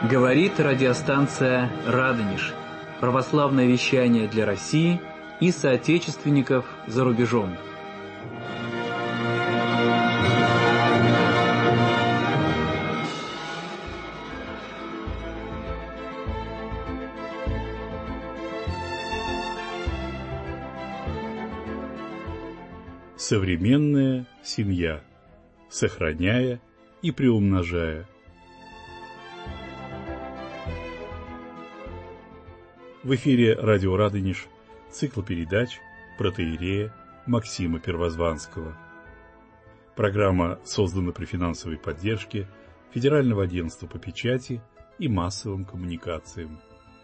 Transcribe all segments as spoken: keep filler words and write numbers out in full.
Говорит радиостанция «Радонеж». Православное вещание для России и соотечественников за рубежом. Современная семья, сохраняя и приумножая. В эфире радио «Радонеж», цикл передач протоиерея Максима Первозванского. Программа создана при финансовой поддержке Федерального агентства по печати и массовым коммуникациям.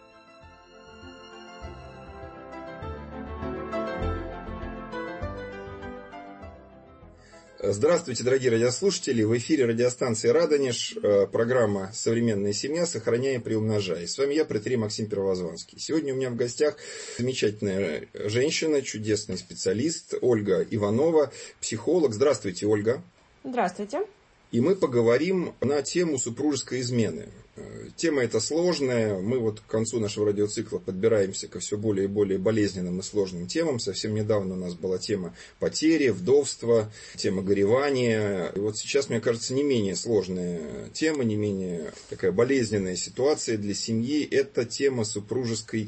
Здравствуйте, дорогие радиослушатели! В эфире радиостанции «Радонеж», программа «Современная семья. Сохраняя и приумножая». С вами я, протоиерей Максим Первозванский. Сегодня у меня в гостях замечательная женщина, чудесный специалист Ольга Иванова, психолог. Здравствуйте, Ольга. Здравствуйте. И мы поговорим на тему супружеской измены. Тема эта сложная. Мы вот к концу нашего радиоцикла подбираемся ко все более и более болезненным и сложным темам. Совсем недавно у нас была тема потери, вдовства, тема горевания. И вот сейчас, мне кажется, не менее сложная тема, не менее такая болезненная ситуация для семьи. Это тема супружеской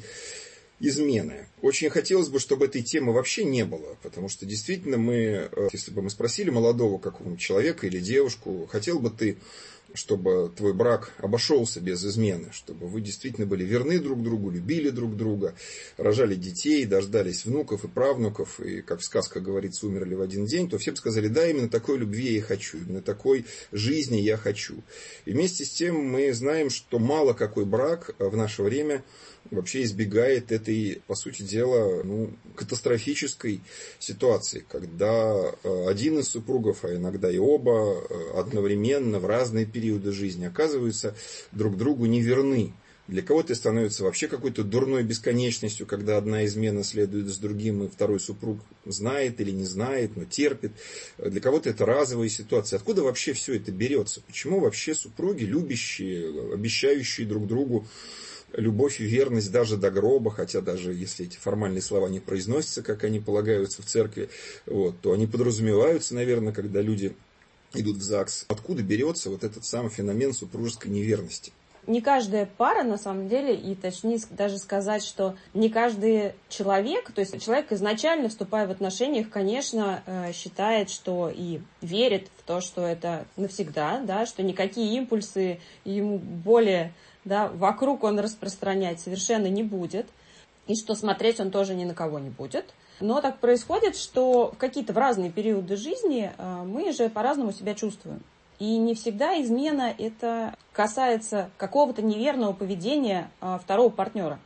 измены. Очень хотелось бы, чтобы этой темы вообще не было, потому что действительно мы, если бы мы спросили молодого какого-нибудь человека или девушку, хотел бы ты, чтобы твой брак обошелся без измены, чтобы вы действительно были верны друг другу, любили друг друга, рожали детей, дождались внуков и правнуков, и, как в сказках говорится, умерли в один день, то все бы сказали: да, именно такой любви я и хочу, именно такой жизни я хочу. И вместе с тем мы знаем, что мало какой брак в наше время вообще избегает этой, по сути дела, ну, катастрофической ситуации, когда один из супругов, а иногда и оба, одновременно в разные периоды жизни оказываются друг другу неверны. Для кого-то это становится вообще какой-то дурной бесконечностью, когда одна измена следует с другим, и второй супруг знает или не знает, но терпит. Для кого-то это разовая ситуация. Откуда вообще все это берется? Почему вообще супруги, любящие, обещающие друг другу любовь и верность даже до гроба, хотя даже если эти формальные слова не произносятся, как они полагаются в церкви, вот, то они подразумеваются, наверное, когда люди идут в ЗАГС. Откуда берется вот этот самый феномен супружеской неверности? Не каждая пара, на самом деле, и точнее даже сказать, что не каждый человек, то есть человек изначально, вступая в отношениях, конечно, считает, что и верит в то, что это навсегда, да, что никакие импульсы ему более, да, вокруг он распространять совершенно не будет, и что смотреть он тоже ни на кого не будет. Но так происходит, что в какие-то в разные периоды жизни мы же по-разному себя чувствуем. И не всегда измена это касается какого-то неверного поведения второго партнера.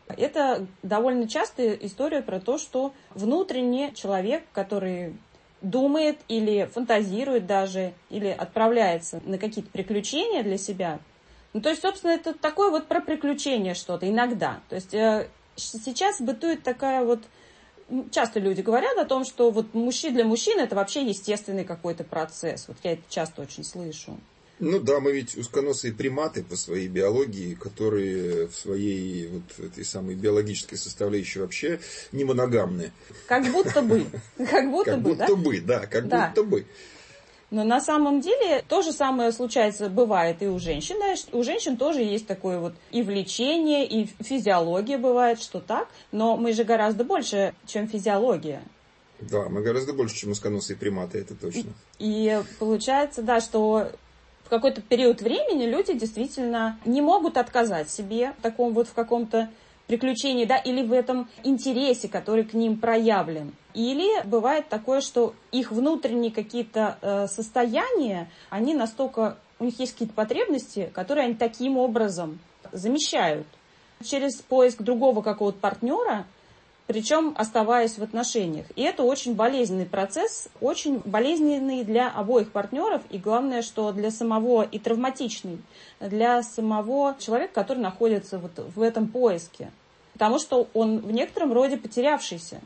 Это довольно частая история про то, что внутренне человек, который думает или фантазирует даже, или отправляется на какие-то приключения для себя. Ну, то есть, собственно, это такое вот про приключения что-то иногда. То есть сейчас бытует такая вот... Часто люди говорят о том, что вот мужчина для мужчин это вообще естественный какой-то процесс. Вот я это часто очень слышу. Ну да, мы ведь узконосые приматы по своей биологии, которые в своей вот этой самой биологической составляющей вообще не моногамны. Как будто бы. Как будто как бы, будто да? бы, да, как да. будто бы. Но на самом деле то же самое случается, бывает и у женщин. У женщин тоже есть такое вот и влечение, и физиология бывает, что так. Но мы же гораздо больше, чем физиология. Да, мы гораздо больше, чем узконосые приматы, это точно. И, и получается, да, что в какой-то период времени люди действительно не могут отказать себе в таком вот в каком-то приключении, да, или в этом интересе, который к ним проявлен. Или бывает такое, что их внутренние какие-то э, состояния, они настолько, у них есть какие-то потребности, которые они таким образом замещают через поиск другого какого-то партнера, причем оставаясь в отношениях. И это очень болезненный процесс, очень болезненный для обоих партнеров, и главное, что для самого, и травматичный, для самого человека, который находится вот в этом поиске. Потому что он в некотором роде потерявшийся.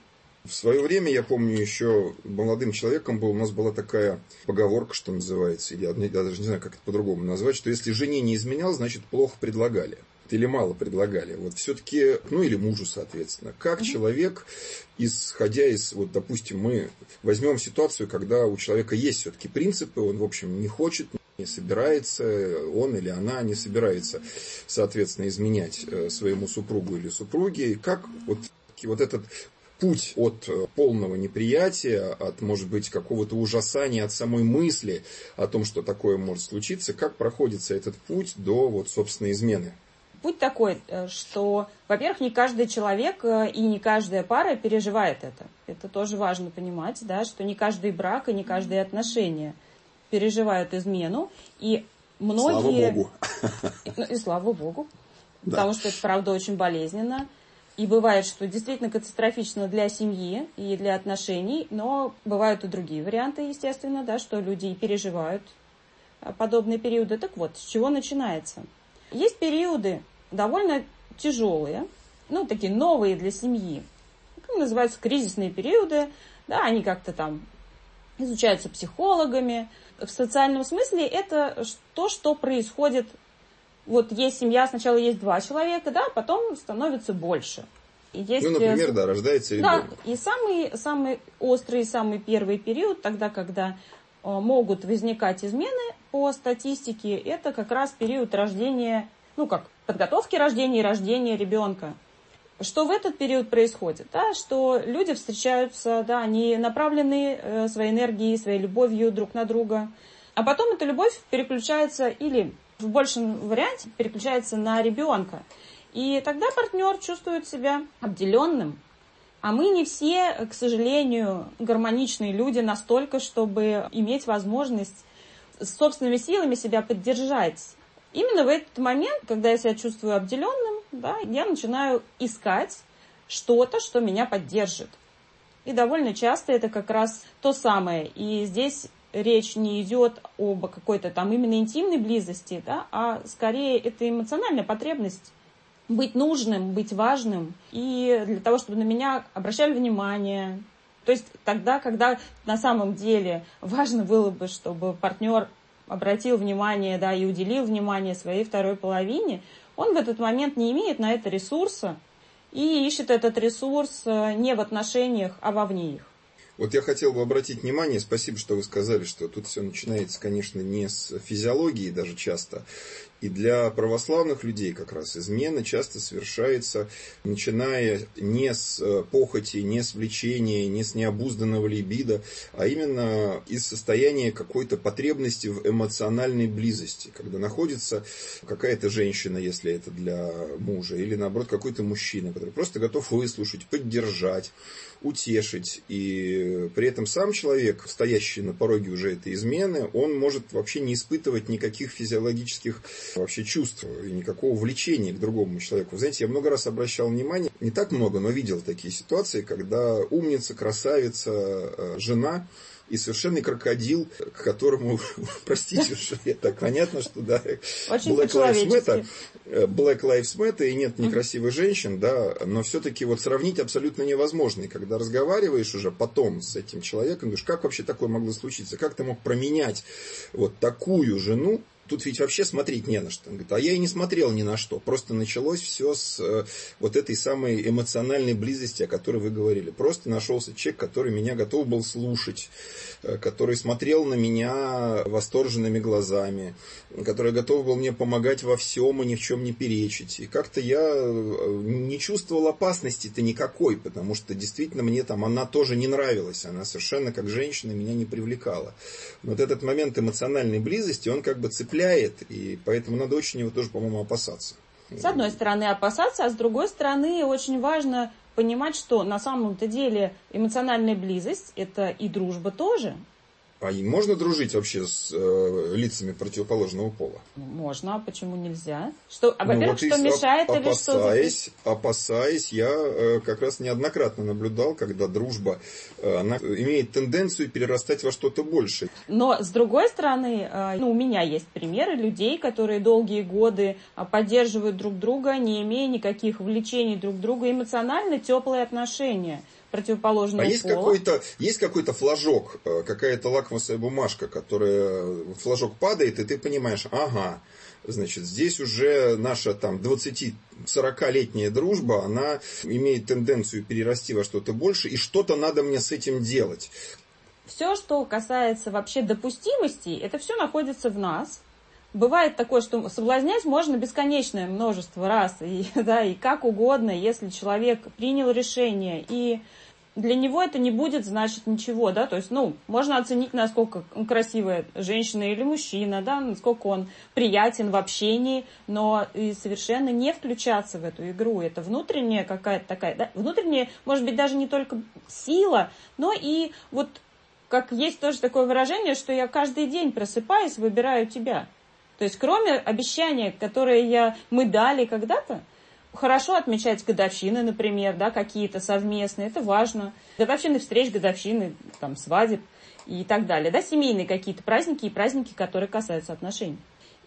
В свое время, я помню, еще молодым человеком был, у нас была такая поговорка, что называется, я даже не знаю, как это по-другому назвать, что если жене не изменял, значит, плохо предлагали. Или мало предлагали. Вот все-таки, ну или мужу, соответственно. Как mm-hmm. человек, исходя из, вот, допустим, мы возьмем ситуацию, когда у человека есть все-таки принципы, он, в общем, не хочет, не собирается, он или она не собирается, соответственно, изменять своему супругу или супруге. Как вот, вот этот путь от полного неприятия, от, может быть, какого-то ужасания, от самой мысли о том, что такое может случиться, как проходится этот путь до, вот, собственной измены? Путь такой, что, во-первых, не каждый человек и не каждая пара переживает это. Это тоже важно понимать, да, что не каждый брак и не каждые отношения переживают измену. И многие... Слава Богу. Ну, и слава Богу. Да. Потому что это, правда, очень болезненно. И бывает, что действительно катастрофично для семьи и для отношений, но бывают и другие варианты, естественно, да, что люди переживают подобные периоды. Так вот, с чего начинается? Есть периоды довольно тяжелые, ну, такие новые для семьи. Как называются кризисные периоды, да, они как-то там изучаются психологами. В социальном смысле это то, что происходит. Вот есть семья, сначала есть два человека, да, потом становится больше. И есть, ну, например, да, рождается ребенок. Да, и самый, самый острый, самый первый период, тогда, когда могут возникать измены по статистике, это как раз период рождения, ну как, подготовки рождения и рождения ребенка. Что в этот период происходит? Да, что люди встречаются, да, они направлены э, своей энергией, своей любовью друг на друга, а потом эта любовь переключается или в большем варианте переключается на ребенка. И тогда партнер чувствует себя обделенным. А мы не все, к сожалению, гармоничные люди настолько, чтобы иметь возможность собственными силами себя поддержать. Именно в этот момент, когда я себя чувствую обделенным, да, я начинаю искать что-то, что меня поддержит. И довольно часто это как раз то самое. И здесь речь не идет об какой-то там именно интимной близости, да, а скорее это эмоциональная потребность. Быть нужным, быть важным, и для того, чтобы на меня обращали внимание. То есть тогда, когда на самом деле важно было бы, чтобы партнер обратил внимание, да, и уделил внимание своей второй половине, он в этот момент не имеет на это ресурса и ищет этот ресурс не в отношениях, а вовне их. Вот я хотел бы обратить внимание, спасибо, что вы сказали, что тут все начинается, конечно, не с физиологии даже часто. И для православных людей как раз измена часто совершается, начиная не с похоти, не с влечения, не с необузданного либидо, а именно из состояния какой-то потребности в эмоциональной близости. Когда находится какая-то женщина, если это для мужа, или наоборот какой-то мужчина, который просто готов выслушать, поддержать, утешить. И при этом сам человек, стоящий на пороге уже этой измены, он может вообще не испытывать никаких физиологических вообще чувств и никакого влечения к другому человеку. Вы знаете, я много раз обращал внимание, не так много, но видел такие ситуации, когда умница, красавица, жена и совершенный крокодил, к которому, простите, что я так понятно, что да, Black Lives Matter, Black Lives Matter, и нет некрасивых женщин, да, но все-таки вот сравнить абсолютно невозможно. И когда разговариваешь уже потом с этим человеком, думаешь, как вообще такое могло случиться, как ты мог променять вот такую жену? Тут ведь вообще смотреть не на что. Он говорит, а я и не смотрел ни на что. Просто началось все с э, вот этой самой эмоциональной близости, о которой вы говорили. Просто нашелся человек, который меня готов был слушать, э, который смотрел на меня восторженными глазами, который готов был мне помогать во всем и ни в чем не перечить. И как-то я не чувствовал опасности-то никакой, потому что действительно мне там она тоже не нравилась. Она совершенно как женщина меня не привлекала. Вот этот момент эмоциональной близости, он как бы цепляет. И поэтому надо очень его тоже, по-моему, опасаться. С одной стороны опасаться, а с другой стороны очень важно понимать, что на самом-то деле эмоциональная близость – это и дружба тоже. А можно дружить вообще с э, лицами противоположного пола? Можно, а почему нельзя? Что, а, во-первых, ну, вот что мешает оп- или что? Опасаясь, опасаясь, я э, как раз неоднократно наблюдал, когда дружба э, она имеет тенденцию перерастать во что-то большее. Но, с другой стороны, э, ну, у меня есть примеры людей, которые долгие годы поддерживают друг друга, не имея никаких влечений друг к другу, эмоционально теплые отношения. противоположного пола. А есть какой-то, есть какой-то флажок, какая-то лакмусовая бумажка, которая, флажок падает, и ты понимаешь, ага, значит, здесь уже наша там двадцати-сорокалетняя дружба, она имеет тенденцию перерасти во что-то больше, и что-то надо мне с этим делать. Все, что касается вообще допустимости, это все находится в нас. Бывает такое, что соблазнять можно бесконечное множество раз, и, да, и как угодно, если человек принял решение, и для него это не будет значить ничего, да, то есть, ну, можно оценить, насколько красивая женщина или мужчина, да, насколько он приятен в общении, но и совершенно не включаться в эту игру. Это внутренняя какая-то такая, да, внутренняя, может быть, даже не только сила, но и вот, как есть тоже такое выражение, что я каждый день просыпаюсь, выбираю тебя. То есть, кроме обещания, которое я, мы дали когда-то, хорошо отмечать годовщины, например, да, какие-то совместные, это важно. Годовщины встреч, годовщины, там, свадеб и так далее. Да, семейные какие-то праздники и праздники, которые касаются отношений.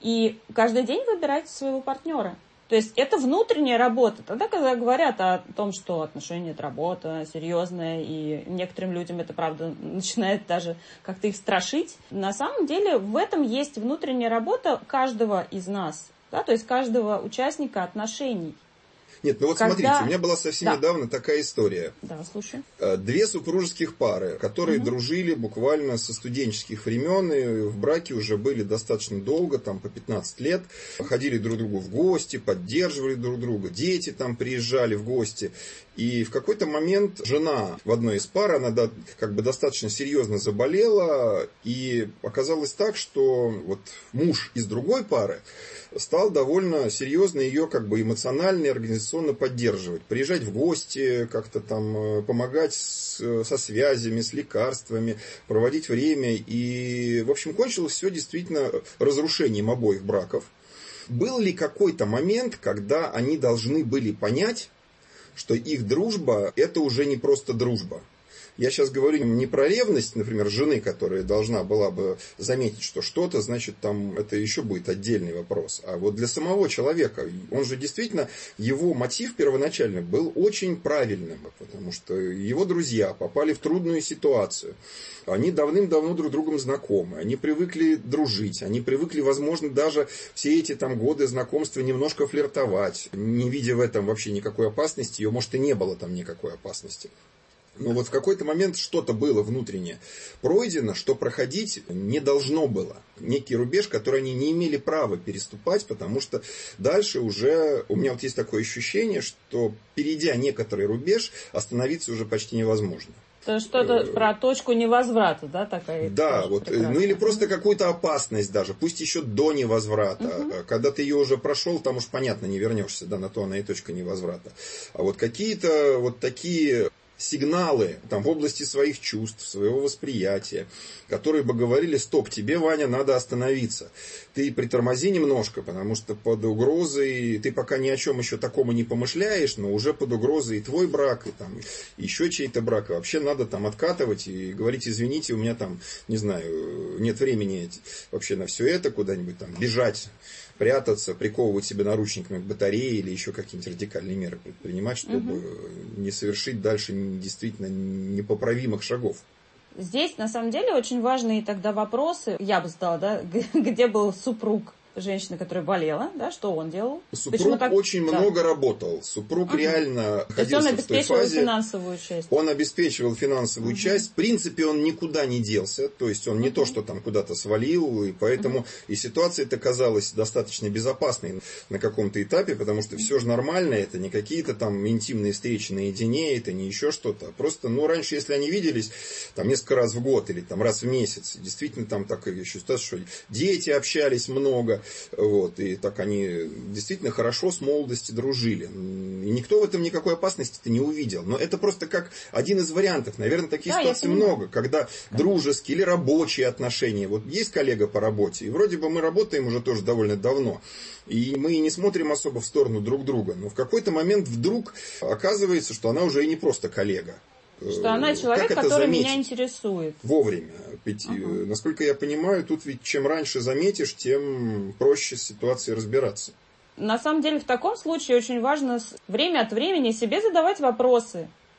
И каждый день выбирайте своего партнера. То есть это внутренняя работа. Тогда, когда говорят о том, что отношения – это работа серьезная, и некоторым людям это, правда, начинает даже как-то их страшить, на самом деле в этом есть внутренняя работа каждого из нас, да, то есть каждого участника отношений. Нет, ну вот Когда... смотрите, у меня была совсем да. недавно такая история. Да, слушай. Две супружеских пары, которые угу. дружили буквально со студенческих времен, и в браке уже были достаточно долго, там по пятнадцать лет, ходили друг к другу в гости, поддерживали друг друга, дети там приезжали в гости. И в какой-то момент жена в одной из пар, она да, как бы достаточно серьезно заболела, и оказалось так, что вот муж из другой пары стал довольно серьезно ее как бы эмоционально и организационно поддерживать. Приезжать в гости, как-то там помогать с, со связями, с лекарствами, проводить время. И, в общем, кончилось все действительно разрушением обоих браков. Был ли какой-то момент, когда они должны были понять, что их дружба – это уже не просто дружба? Я сейчас говорю не про ревность, например, жены, которая должна была бы заметить, что что-то, значит, там это еще будет отдельный вопрос. А вот для самого человека, он же действительно, его мотив первоначально был очень правильным, потому что его друзья попали в трудную ситуацию. Они давным-давно друг с другом знакомы, они привыкли дружить, они привыкли, возможно, даже все эти там годы знакомства немножко флиртовать, не видя в этом вообще никакой опасности, ее, может, и не было там никакой опасности. Но вот в какой-то момент что-то было внутреннее пройдено, что проходить не должно было. Некий рубеж, который они не имели права переступать, потому что дальше уже у меня вот есть такое ощущение, что перейдя некоторый рубеж, остановиться уже почти невозможно. Это что-то про точку невозврата, да, такая? Да, вот, прекрасная. Ну или просто какую-то опасность даже, пусть еще до невозврата. Угу. Когда ты ее уже прошел, там уж понятно, не вернешься, да, на то она и точка невозврата. А вот какие-то вот такие сигналы там, в области своих чувств, своего восприятия, которые бы говорили: стоп, тебе, Ваня, надо остановиться. Ты притормози немножко, потому что под угрозой, ты пока ни о чем еще такому не помышляешь, но уже под угрозой и твой брак, и там еще чей-то брак. И вообще надо там откатывать и говорить: извините, у меня там, не знаю, нет времени вообще на все это, куда-нибудь там бежать, прятаться, приковывать себя наручниками к батарее или еще какие-нибудь радикальные меры предпринимать, чтобы угу. не совершить дальше действительно непоправимых шагов. Здесь, на самом деле, очень важные тогда вопросы. Я бы задала, да, где был супруг женщины, которая болела, да, что он делал? Супруг так... очень да. много работал. Супруг uh-huh. реально находился в той фазе. Он обеспечивал финансовую часть. Он обеспечивал финансовую uh-huh. часть. В принципе, он никуда не делся. То есть, он uh-huh. не то, что там куда-то свалил. И поэтому uh-huh. и ситуация-то казалась достаточно безопасной на каком-то этапе, потому что uh-huh. все же нормально. Это не какие-то там интимные встречи наедине, это не еще что-то. Просто, ну, раньше, если они виделись там несколько раз в год или там раз в месяц, действительно там такая еще ситуация, что дети общались много. Вот, и так они действительно хорошо с молодости дружили. И никто в этом никакой опасности-то не увидел. Но это просто как один из вариантов. Наверное, таких да, ситуаций много, когда дружеские или рабочие отношения. Вот есть коллега по работе, и вроде бы мы работаем уже тоже довольно давно. И мы не смотрим особо в сторону друг друга. Но в какой-то момент вдруг оказывается, что она уже и не просто коллега. Что она человек, который заметить? Меня интересует. Вовремя. Ведь, uh-huh. насколько я понимаю, тут ведь чем раньше заметишь, тем проще с ситуацией разбираться. На самом деле, в таком случае очень важно время от времени себе задавать вопросы.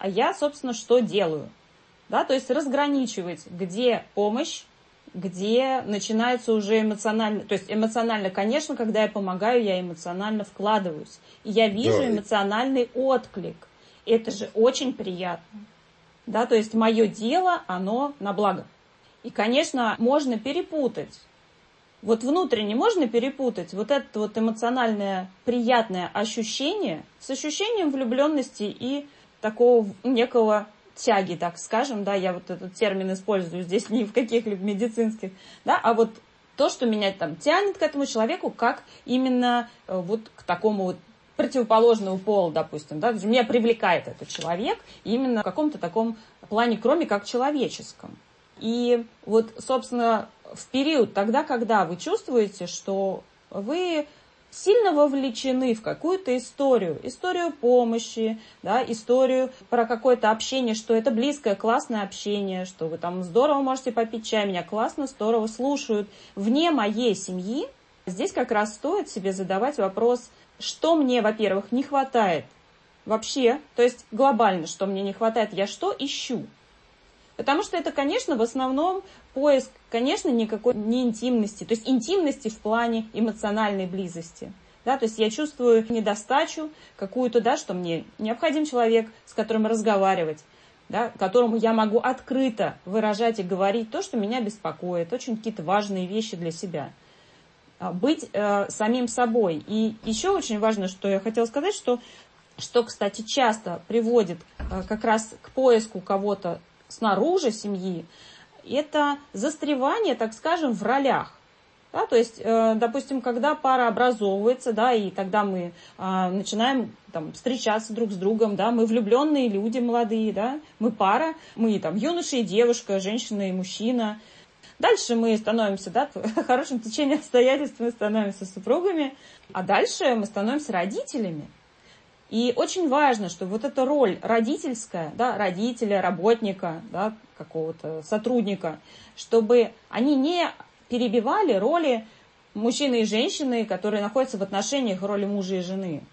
а я, собственно, что делаю. Да, то есть разграничивать, где помощь, где начинается уже эмоционально. То есть эмоционально, конечно, когда я помогаю, я эмоционально вкладываюсь. И я вижу да. эмоциональный отклик. Это же очень приятно. Да, то есть мое дело, оно на благо. И, конечно, можно перепутать. Вот внутренне можно перепутать вот это вот эмоциональное приятное ощущение с ощущением влюбленности и такого некого тяги, так скажем, да, я вот этот термин использую здесь не в каких-либо медицинских, да, а вот то, что меня там тянет к этому человеку, как именно вот к такому вот противоположному полу, допустим, да, меня привлекает этот человек именно в каком-то таком плане, кроме как человеческом. И вот, собственно, в период тогда, когда вы чувствуете, что вы сильно вовлечены в какую-то историю, историю помощи, да, историю про какое-то общение, что это близкое, классное общение, что вы там здорово можете попить чай, меня классно, здорово слушают. Вне моей семьи здесь как раз стоит себе задавать вопрос, что мне, во-первых, не хватает вообще, то есть глобально, что мне не хватает, я что ищу. Потому что это, конечно, в основном поиск, конечно, никакой не интимности, то есть интимности в плане эмоциональной близости. Да, то есть я чувствую недостачу какую-то, да, что мне необходим человек, с которым разговаривать, да, которому я могу открыто выражать и говорить то, что меня беспокоит, очень какие-то важные вещи для себя. Быть э, самим собой. И еще очень важно, что я хотела сказать, что, что кстати, часто приводит э, как раз к поиску кого-то снаружи семьи, это застревание, так скажем, в ролях. Да, то есть, э, допустим, когда пара образовывается, да, и тогда мы э, начинаем там, встречаться друг с другом, да, мы влюбленные люди молодые, да, мы пара, мы там юноша и девушка, женщина и мужчина. Дальше мы становимся, да, в хорошем течении обстоятельств мы становимся супругами, а дальше мы становимся родителями. И очень важно, что вот эта роль родительская, да, родителя, работника, да, какого-то сотрудника, чтобы они не перебивали роли мужчины и женщины, которые находятся в отношениях, роли мужа и жены.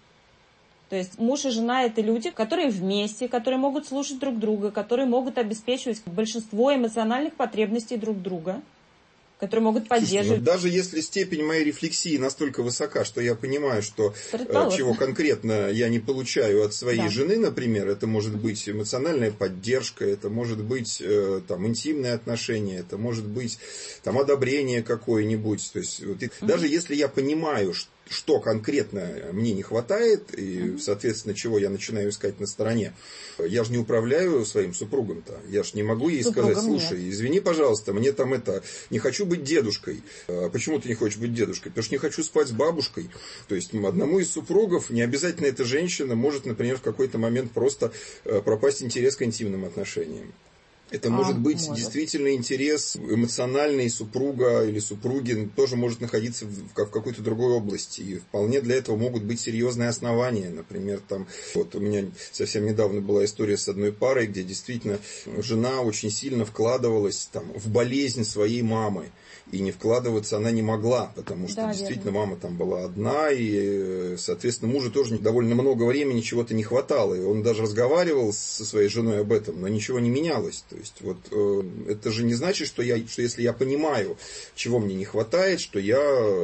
То есть муж и жена – это люди, которые вместе, которые могут слушать друг друга, которые могут обеспечивать большинство эмоциональных потребностей друг друга, которые могут поддерживать. Слушай, ну, даже если степень моей рефлексии настолько высока, что я понимаю, что э, чего конкретно я не получаю от своей да. жены, например, это может быть эмоциональная поддержка, это может быть э, там, интимные отношения, это может быть там, одобрение какое-нибудь. То есть, вот, и, mm-hmm. даже если я понимаю, что что конкретно мне не хватает, и, соответственно, чего я начинаю искать на стороне. Я же не управляю своим супругом-то. Я же не могу ей Супругом сказать, слушай, нет. извини, пожалуйста, мне там это, не хочу быть дедушкой. А почему ты не хочешь быть дедушкой? Потому что не хочу спать с бабушкой. То есть, одному из супругов, не обязательно эта женщина, может, например, в какой-то момент просто пропасть интерес к интимным отношениям. Это а, может быть может. действительно интерес эмоциональный супруга или супруги, тоже может находиться в, в какой-то другой области. И вполне для этого могут быть серьезные основания. Например, там, вот у меня совсем недавно была история с одной парой, где действительно жена очень сильно вкладывалась там, в болезнь своей мамы. И не вкладываться она не могла, потому что да, действительно верно. мама там была одна, и, соответственно, мужу тоже довольно много времени чего-то не хватало. И он даже разговаривал со своей женой об этом, но ничего не менялось. То есть, вот, э, это же не значит, что, я, что если я понимаю, чего мне не хватает, что я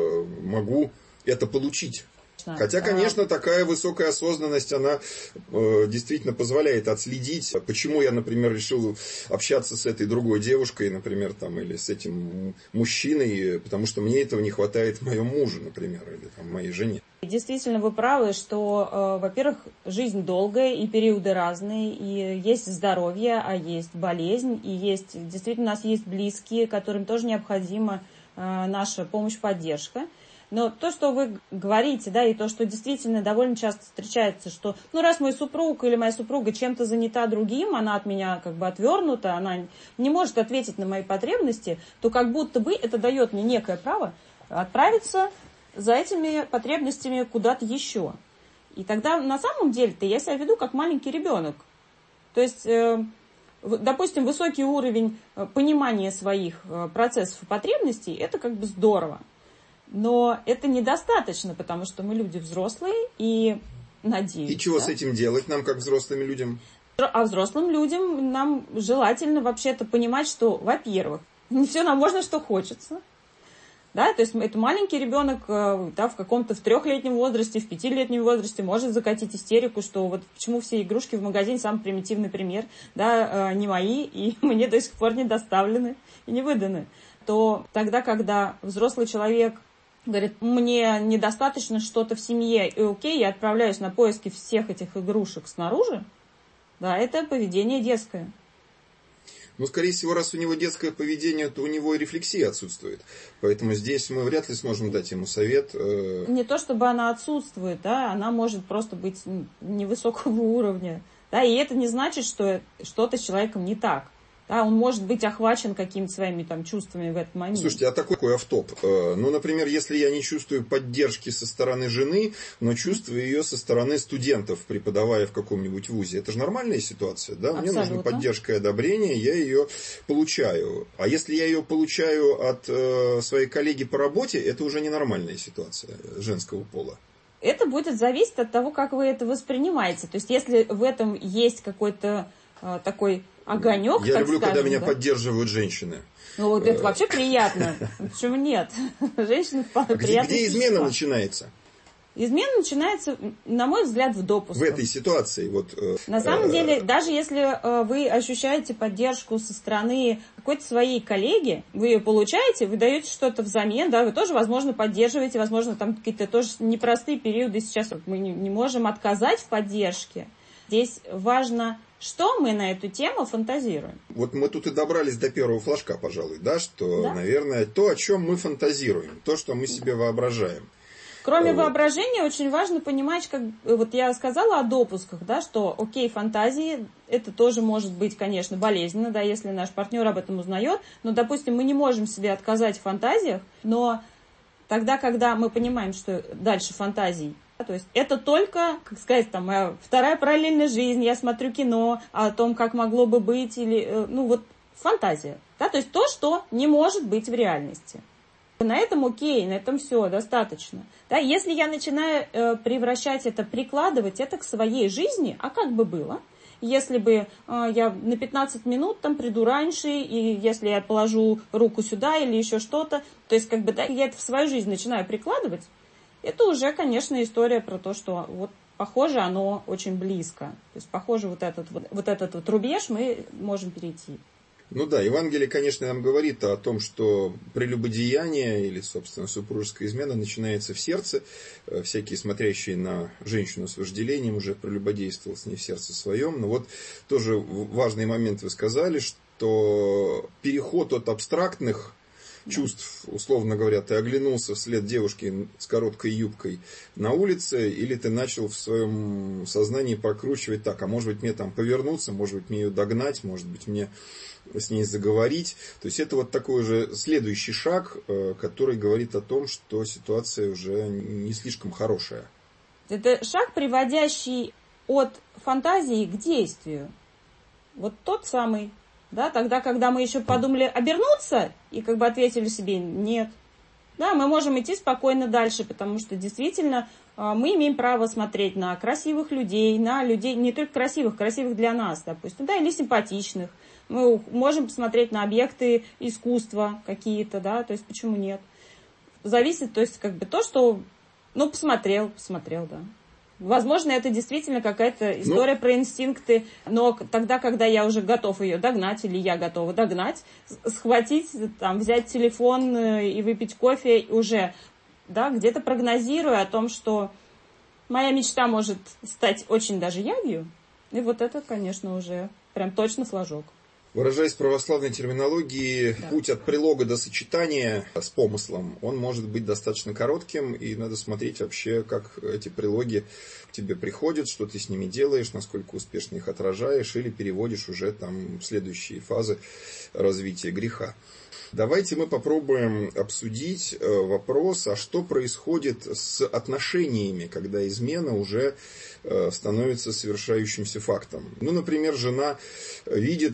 могу это получить. Хотя, конечно, такая высокая осознанность, она э, действительно позволяет отследить, почему я, например, решил общаться с этой другой девушкой, например, там, или с этим мужчиной, потому что мне этого не хватает моему мужу, например, или там, моей жене. Действительно, вы правы, что, э, во-первых, жизнь долгая, и периоды разные, и есть здоровье, а есть болезнь, и есть, действительно, у нас есть близкие, которым тоже необходима э, наша помощь, поддержка. Но то, что вы говорите, да, и то, что действительно довольно часто встречается, что, ну, раз мой супруг или моя супруга чем-то занята другим, она от меня как бы отвернута, она не может ответить на мои потребности, то как будто бы это дает мне некое право отправиться за этими потребностями куда-то еще. И тогда на самом деле-то я себя веду как маленький ребенок. То есть, э, допустим, высокий уровень понимания своих процессов и потребностей, это как бы здорово. Но это недостаточно, потому что мы люди взрослые и надеюсь. И чего да? с этим делать нам, как взрослым людям? А взрослым людям нам желательно вообще-то понимать, что, во-первых, не все нам можно, что хочется. Да, то есть это маленький ребенок, да, в каком-то в трехлетнем возрасте, в пятилетнем возрасте может закатить истерику, что вот почему все игрушки в магазине, самый примитивный пример, да, не мои, и мне до сих пор не доставлены и не выданы. То тогда, когда взрослый человек говорит, мне недостаточно что-то в семье, и окей, я отправляюсь на поиски всех этих игрушек снаружи, да, это поведение детское. Ну, скорее всего, раз у него детское поведение, то у него и рефлексия отсутствует. Поэтому здесь мы вряд ли сможем дать ему совет. Не то, чтобы она отсутствует, да, она может просто быть невысокого уровня. Да, и это не значит, что что-то с человеком не так. Да, он может быть охвачен какими-то своими там чувствами в этот момент. Слушайте, а такой автоп. Ну, например, если я не чувствую поддержки со стороны жены, но чувствую ее со стороны студентов, преподавая в каком-нибудь вузе, это же нормальная ситуация, да? Абсолютно. Мне нужна поддержка и одобрение, я ее получаю. А если я ее получаю от э, своей коллеги по работе, это уже ненормальная ситуация женского пола. Это будет зависеть от того, как вы это воспринимаете. То есть, если в этом есть какой-то э, такой... огонек, я люблю, скажем, когда меня да? поддерживают женщины. Ну, вот это вообще приятно. Почему нет? Женщины вполне приятно. Где измена начинается? Измена начинается, на мой взгляд, в допуске. В этой ситуации. Вот, на самом деле, даже если вы ощущаете поддержку со стороны какой-то своей коллеги, вы ее получаете, вы даете что-то взамен, да, вы тоже, возможно, поддерживаете, возможно, там какие-то тоже непростые периоды. Сейчас мы не можем отказать в поддержке. Здесь важно... Что мы на эту тему фантазируем? Вот мы тут и добрались до первого флажка, пожалуй, да, что, да? наверное, то, о чем мы фантазируем, то, что мы себе воображаем. Кроме вот. воображения, очень важно понимать, как вот я сказала о допусках, да, что, окей, фантазии, это тоже может быть, конечно, болезненно, да, если наш партнер об этом узнает, но, допустим, мы не можем себе отказать в фантазиях, но тогда, когда мы понимаем, что дальше фантазий, то есть это только, как сказать, там, моя вторая параллельная жизнь, я смотрю кино о том, как могло бы быть, или, ну, вот, фантазия. Да? То есть то, что не может быть в реальности. На этом окей, на этом все, достаточно. Да? Если я начинаю э, превращать это, прикладывать это к своей жизни, а как бы было, если бы э, я на пятнадцать минут там приду раньше, и если я положу руку сюда или еще что-то, то есть как бы да, я это в свою жизнь начинаю прикладывать, это уже, конечно, история про то, что вот похоже оно очень близко. То есть, похоже, вот этот вот, вот этот вот рубеж мы можем перейти. Ну да, Евангелие, конечно, нам говорит о том, что прелюбодеяние или, собственно, супружеская измена начинается в сердце. Всякие смотрящие на женщину с вожделением уже прелюбодействовал с ней в сердце своем. Но вот тоже важный момент вы сказали, что переход от абстрактных чувств, условно говоря, ты оглянулся вслед девушки с короткой юбкой на улице, или ты начал в своем сознании прокручивать так, а может быть мне там повернуться, может быть мне ее догнать, может быть мне с ней заговорить. То есть это вот такой уже следующий шаг, который говорит о том, что ситуация уже не слишком хорошая. Это шаг, приводящий от фантазии к действию. Вот тот самый. Да, тогда, когда мы еще подумали обернуться, и как бы ответили себе нет. Да, мы можем идти спокойно дальше, потому что действительно мы имеем право смотреть на красивых людей, на людей не только красивых, красивых для нас, допустим, да, или симпатичных. Мы можем посмотреть на объекты искусства какие-то, да, то есть почему нет. Зависит, то есть как бы то, что, ну, посмотрел, посмотрел, да. Возможно, это действительно какая-то история ну, про инстинкты, но тогда, когда я уже готов ее догнать, или я готова догнать, схватить, там, взять телефон и выпить кофе уже, да, где-то прогнозируя о том, что моя мечта может стать очень даже явью, и вот это, конечно, уже прям точно флажок. Выражаясь в православной терминологии, да. Путь от прилога до сочетания с помыслом, он может быть достаточно коротким, и надо смотреть вообще, как эти прилоги к тебе приходят, что ты с ними делаешь, насколько успешно их отражаешь, или переводишь уже там в следующие фазы развития греха. Давайте мы попробуем обсудить вопрос, а что происходит с отношениями, когда измена уже становится совершающимся фактом. Ну, например, жена видит, что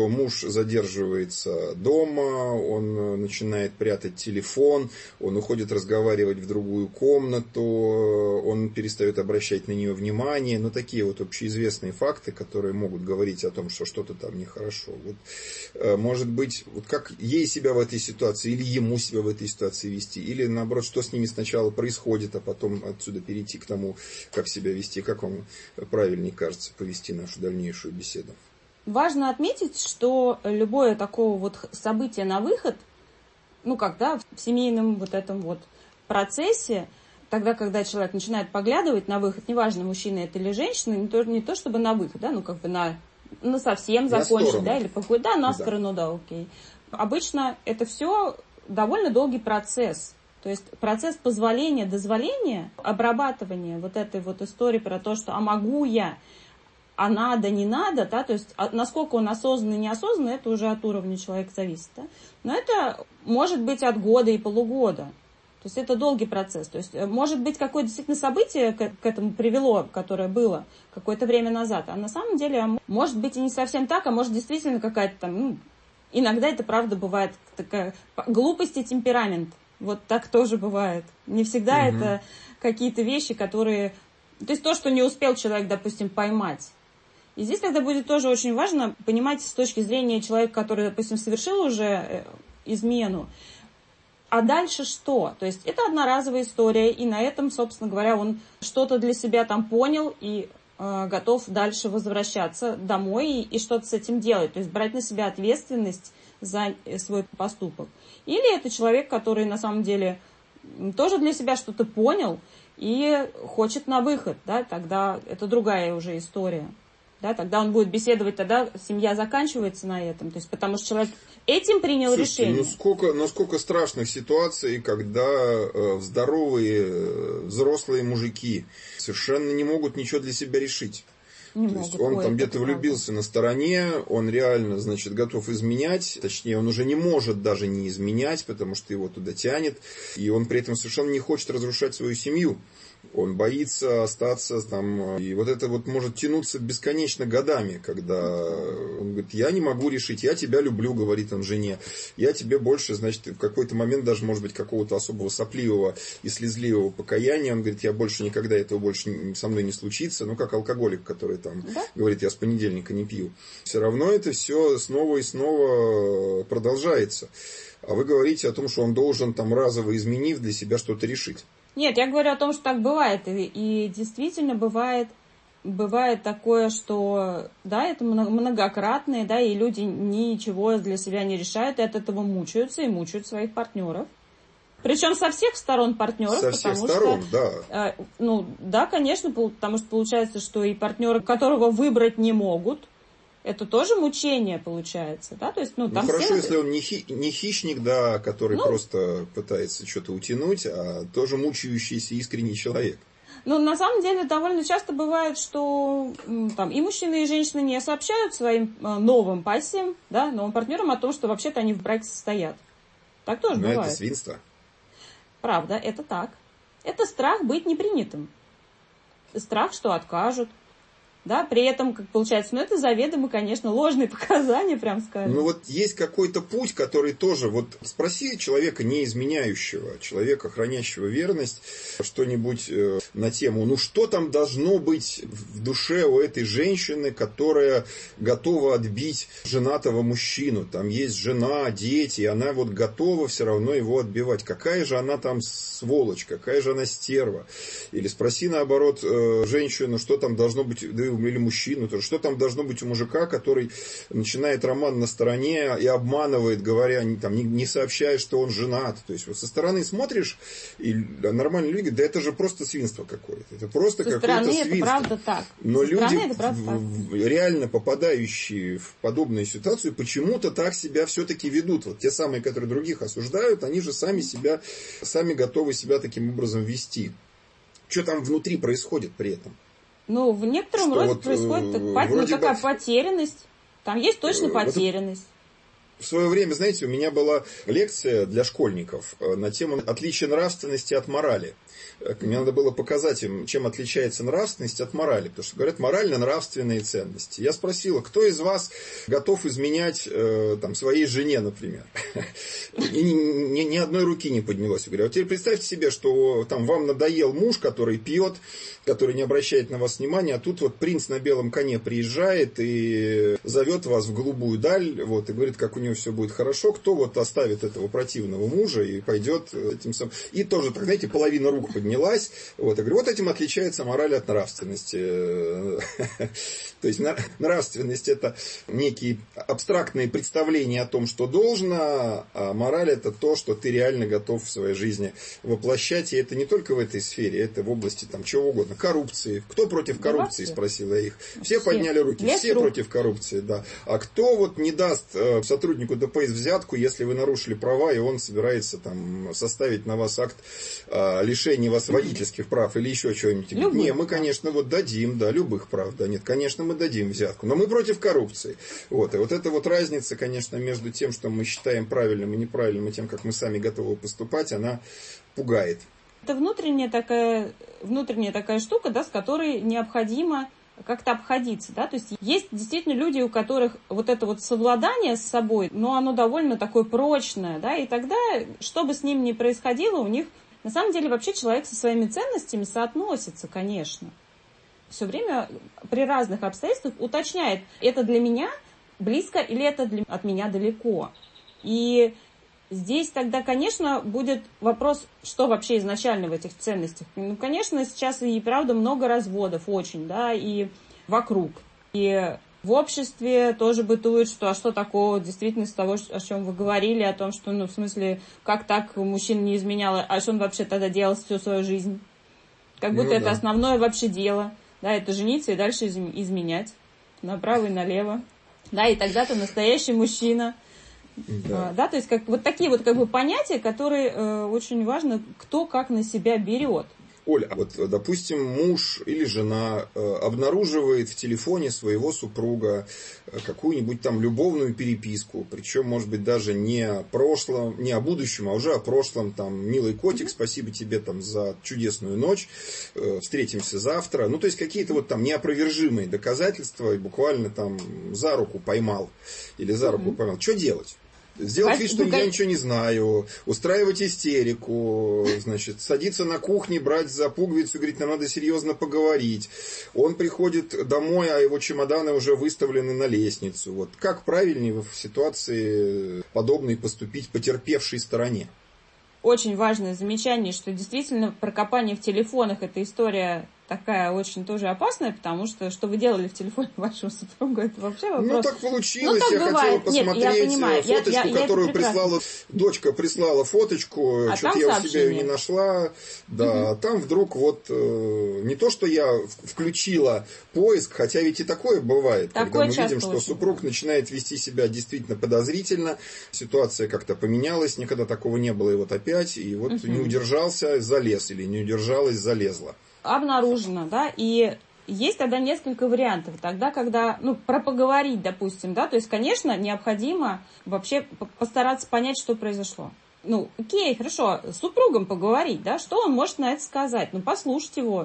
муж задерживается дома, он начинает прятать телефон, он уходит разговаривать в другую комнату, он перестает обращать на нее внимание. Ну, такие вот общеизвестные факты, которые могут говорить о том, что что-то там нехорошо. Вот, может быть, вот как ей себя в этой ситуации, или ему себя в этой ситуации вести, или наоборот, что с ними сначала происходит, а потом отсюда перейти к тому, как себя вести, как вам правильнее кажется повести нашу дальнейшую беседу. Важно отметить, что любое такого вот событие на выход, ну, когда в семейном вот этом вот процессе, тогда, когда человек начинает поглядывать на выход, неважно, мужчина это или женщина, не то, не то чтобы на выход, да, ну, как бы на, на совсем на закончить, сторону. Да, или какой, да, на да. сторону, да, окей. Обычно это все довольно долгий процесс. То есть процесс позволения, дозволения, обрабатывания вот этой вот истории про то, что «а могу я?», а надо, не надо, да, то есть насколько он осознанный, неосознанный, это уже от уровня человека зависит, да? Но это может быть от года и полугода, то есть это долгий процесс, то есть может быть какое-то действительно событие к, к этому привело, которое было какое-то время назад, а на самом деле может быть и не совсем так, а может действительно какая-то там, ну, иногда это правда бывает такая глупость и темперамент, вот так тоже бывает, не всегда угу. это какие-то вещи, которые, то есть то, что не успел человек, допустим, поймать. И здесь тогда будет тоже очень важно понимать с точки зрения человека, который, допустим, совершил уже измену, а дальше что? То есть это одноразовая история, и на этом, собственно говоря, он что-то для себя там понял и э, готов дальше возвращаться домой и, и что-то с этим делать, то есть брать на себя ответственность за свой поступок. Или это человек, который на самом деле тоже для себя что-то понял и хочет на выход, да, тогда это другая уже история. Да, тогда он будет беседовать, тогда семья заканчивается на этом. То есть, потому что человек этим принял Слушайте, решение. Ну сколько, ну сколько страшных ситуаций, когда э, здоровые э, взрослые мужики совершенно не могут ничего для себя решить. Не То могут. есть он Ой, там где-то правда. влюбился на стороне, он реально, значит, готов изменять, точнее, он уже не может даже не изменять, потому что его туда тянет, и он при этом совершенно не хочет разрушать свою семью. Он боится остаться там, и вот это вот может тянуться бесконечно годами, когда он говорит, я не могу решить, я тебя люблю, говорит он жене, я тебе больше, значит, в какой-то момент даже, может быть, какого-то особого сопливого и слезливого покаяния, он говорит, я больше никогда этого больше со мной не случится, ну, как алкоголик, который там да? говорит, я с понедельника не пью. Все равно это все снова и снова продолжается. А вы говорите о том, что он должен там разово изменив для себя что-то решить. Нет, я говорю о том, что так бывает. И, и действительно бывает, бывает такое, что да, это многократное, да, и люди ничего для себя не решают, и от этого мучаются, и мучают своих партнеров. Причем со всех сторон партнеров. Со всех сторон, что, да. Э, ну, да, конечно, потому что получается, что и партнеры, которого выбрать не могут, это тоже мучение получается, да, то есть, ну, там ну хорошо, все... если он не, хи, не хищник, да, который ну, просто пытается что-то утянуть, а тоже мучающийся искренний человек. Ну, на самом деле, довольно часто бывает, что там и мужчины, и женщины не сообщают своим новым пассиям, да, новым партнерам о том, что вообще-то они в браке состоят. Так тоже Но бывает. это свинство. Правда, это так. Это страх быть непринятым. Страх, что откажут. Да, при этом, как получается, ну это заведомо, конечно, ложные показания, прям скажем. Ну вот есть какой-то путь, который тоже, вот спроси человека не изменяющего, человека, хранящего верность, что-нибудь э, на тему, ну что там должно быть в душе у этой женщины, которая готова отбить женатого мужчину, там есть жена, дети, и она вот готова все равно его отбивать. Какая же она там сволочь, какая же она стерва. Или спроси наоборот э, женщину, что там должно быть, да, или мужчину, то что там должно быть у мужика, который начинает роман на стороне и обманывает, говоря, не, там, не, не сообщая, что он женат. То есть вот со стороны смотришь, и нормальные люди говорят, да это же просто свинство какое-то. Это просто со какое-то стороны свинство. Это правда так. Но со люди, это правда в, так. реально попадающие в подобную ситуацию, почему-то так себя все-таки ведут. Вот те самые, которые других осуждают, они же сами себя, сами готовы себя таким образом вести. Что там внутри происходит при этом? Ну, в некотором что роде вот, происходит так, ну, такая бы... потерянность. Там есть точно вот потерянность. В свое время, знаете, у меня была лекция для школьников на тему отличия нравственности от морали. Мне надо было показать им, чем отличается нравственность от морали. Потому что говорят, морально-нравственные ценности. Я спросила, кто из вас готов изменять э, там, своей жене, например? И ни, ни, ни одной руки не поднялось. Я говорю, а теперь представьте себе, что там, вам надоел муж, который пьет, который не обращает на вас внимания, а тут вот принц на белом коне приезжает и зовет вас в голубую даль, вот, и говорит, как у него все будет хорошо. Кто вот оставит этого противного мужа и пойдет этим самым... И тоже, так, знаете, половина рук поднялась. Вот, я говорю, вот этим отличается мораль от нравственности. То есть нравственность — это некие абстрактные представления о том, что должно, а мораль — это то, что ты реально готов в своей жизни воплощать. И это не только в этой сфере, это в области там чего угодно. Коррупции. Кто против коррупции, спросила я их. Все, все подняли руки, Лес все рук. Против коррупции, да. А кто вот не даст сотруднику ДПС взятку, если вы нарушили права, и он собирается там составить на вас акт лишения вас водительских прав или еще чего-нибудь? Не, мы, конечно, вот дадим, да, любых прав, да, нет, конечно, мы дадим взятку, но мы против коррупции. Вот, и вот эта вот разница, конечно, между тем, что мы считаем правильным и неправильным, и тем, как мы сами готовы поступать, она пугает. Это внутренняя такая, внутренняя такая штука, да, с которой необходимо как-то обходиться, да, то есть есть действительно люди, у которых вот это вот совладание с собой, но оно довольно такое прочное, да, и тогда, что бы с ним ни происходило, у них на самом деле вообще человек со своими ценностями соотносится, конечно. Все время при разных обстоятельствах уточняет, это для меня близко или это для... от меня далеко. И здесь тогда, конечно, будет вопрос, что вообще изначально в этих ценностях. Ну, конечно, сейчас и правда много разводов очень, да, и вокруг. И в обществе тоже бытует, что а что такого действительно с того, о чем вы говорили, о том, что, ну, в смысле, как так мужчина не изменял, а что он вообще тогда делал всю свою жизнь? Как будто ну, это да. основное вообще дело. Да, это жениться и дальше изменять направо и налево. Да, и тогда ты настоящий мужчина. Да, а, да, то есть как, вот такие вот как бы понятия, которые э, очень важно, кто как на себя берет. Оль, а вот, допустим, муж или жена э, обнаруживает в телефоне своего супруга э, какую-нибудь там любовную переписку, причем, может быть, даже не о прошлом, не о будущем, а уже о прошлом, там, милый котик, mm-hmm. спасибо тебе там за чудесную ночь, э, встретимся завтра. Ну, то есть, какие-то вот там неопровержимые доказательства, и буквально там за руку поймал или за руку mm-hmm. поймал. Что делать? Сделать вид, что я ничего не знаю, устраивать истерику, значит, садиться на кухне, брать за пуговицу, говорить, нам надо серьезно поговорить. Он приходит домой, а его чемоданы уже выставлены на лестницу. Вот как правильнее в ситуации подобной поступить потерпевшей стороне? Очень важное замечание, что действительно про копание в телефонах эта история такая очень тоже опасная, потому что что вы делали в телефоне вашего супруга, это вообще вопрос. Ну, так получилось. Ну, так я бывает. хотела посмотреть Нет, я понимаю. фоточку, я, я, которую я прислала, дочка прислала фоточку, а что-то я у себя ее не нашла. Да, угу. Там вдруг вот э, не то, что я включила поиск, хотя ведь и такое бывает, такое когда мы видим, что супруг бывает. начинает вести себя действительно подозрительно, ситуация как-то поменялась, никогда такого не было, и вот опять, и вот угу. не удержался, залез, или не удержалась, залезла. Обнаружено, да, и есть тогда несколько вариантов. Тогда, когда, ну, про поговорить, допустим, да, то есть, конечно, необходимо вообще постараться понять, что произошло. Ну, окей, хорошо, с супругом поговорить, да, что он может на это сказать, ну, послушать его.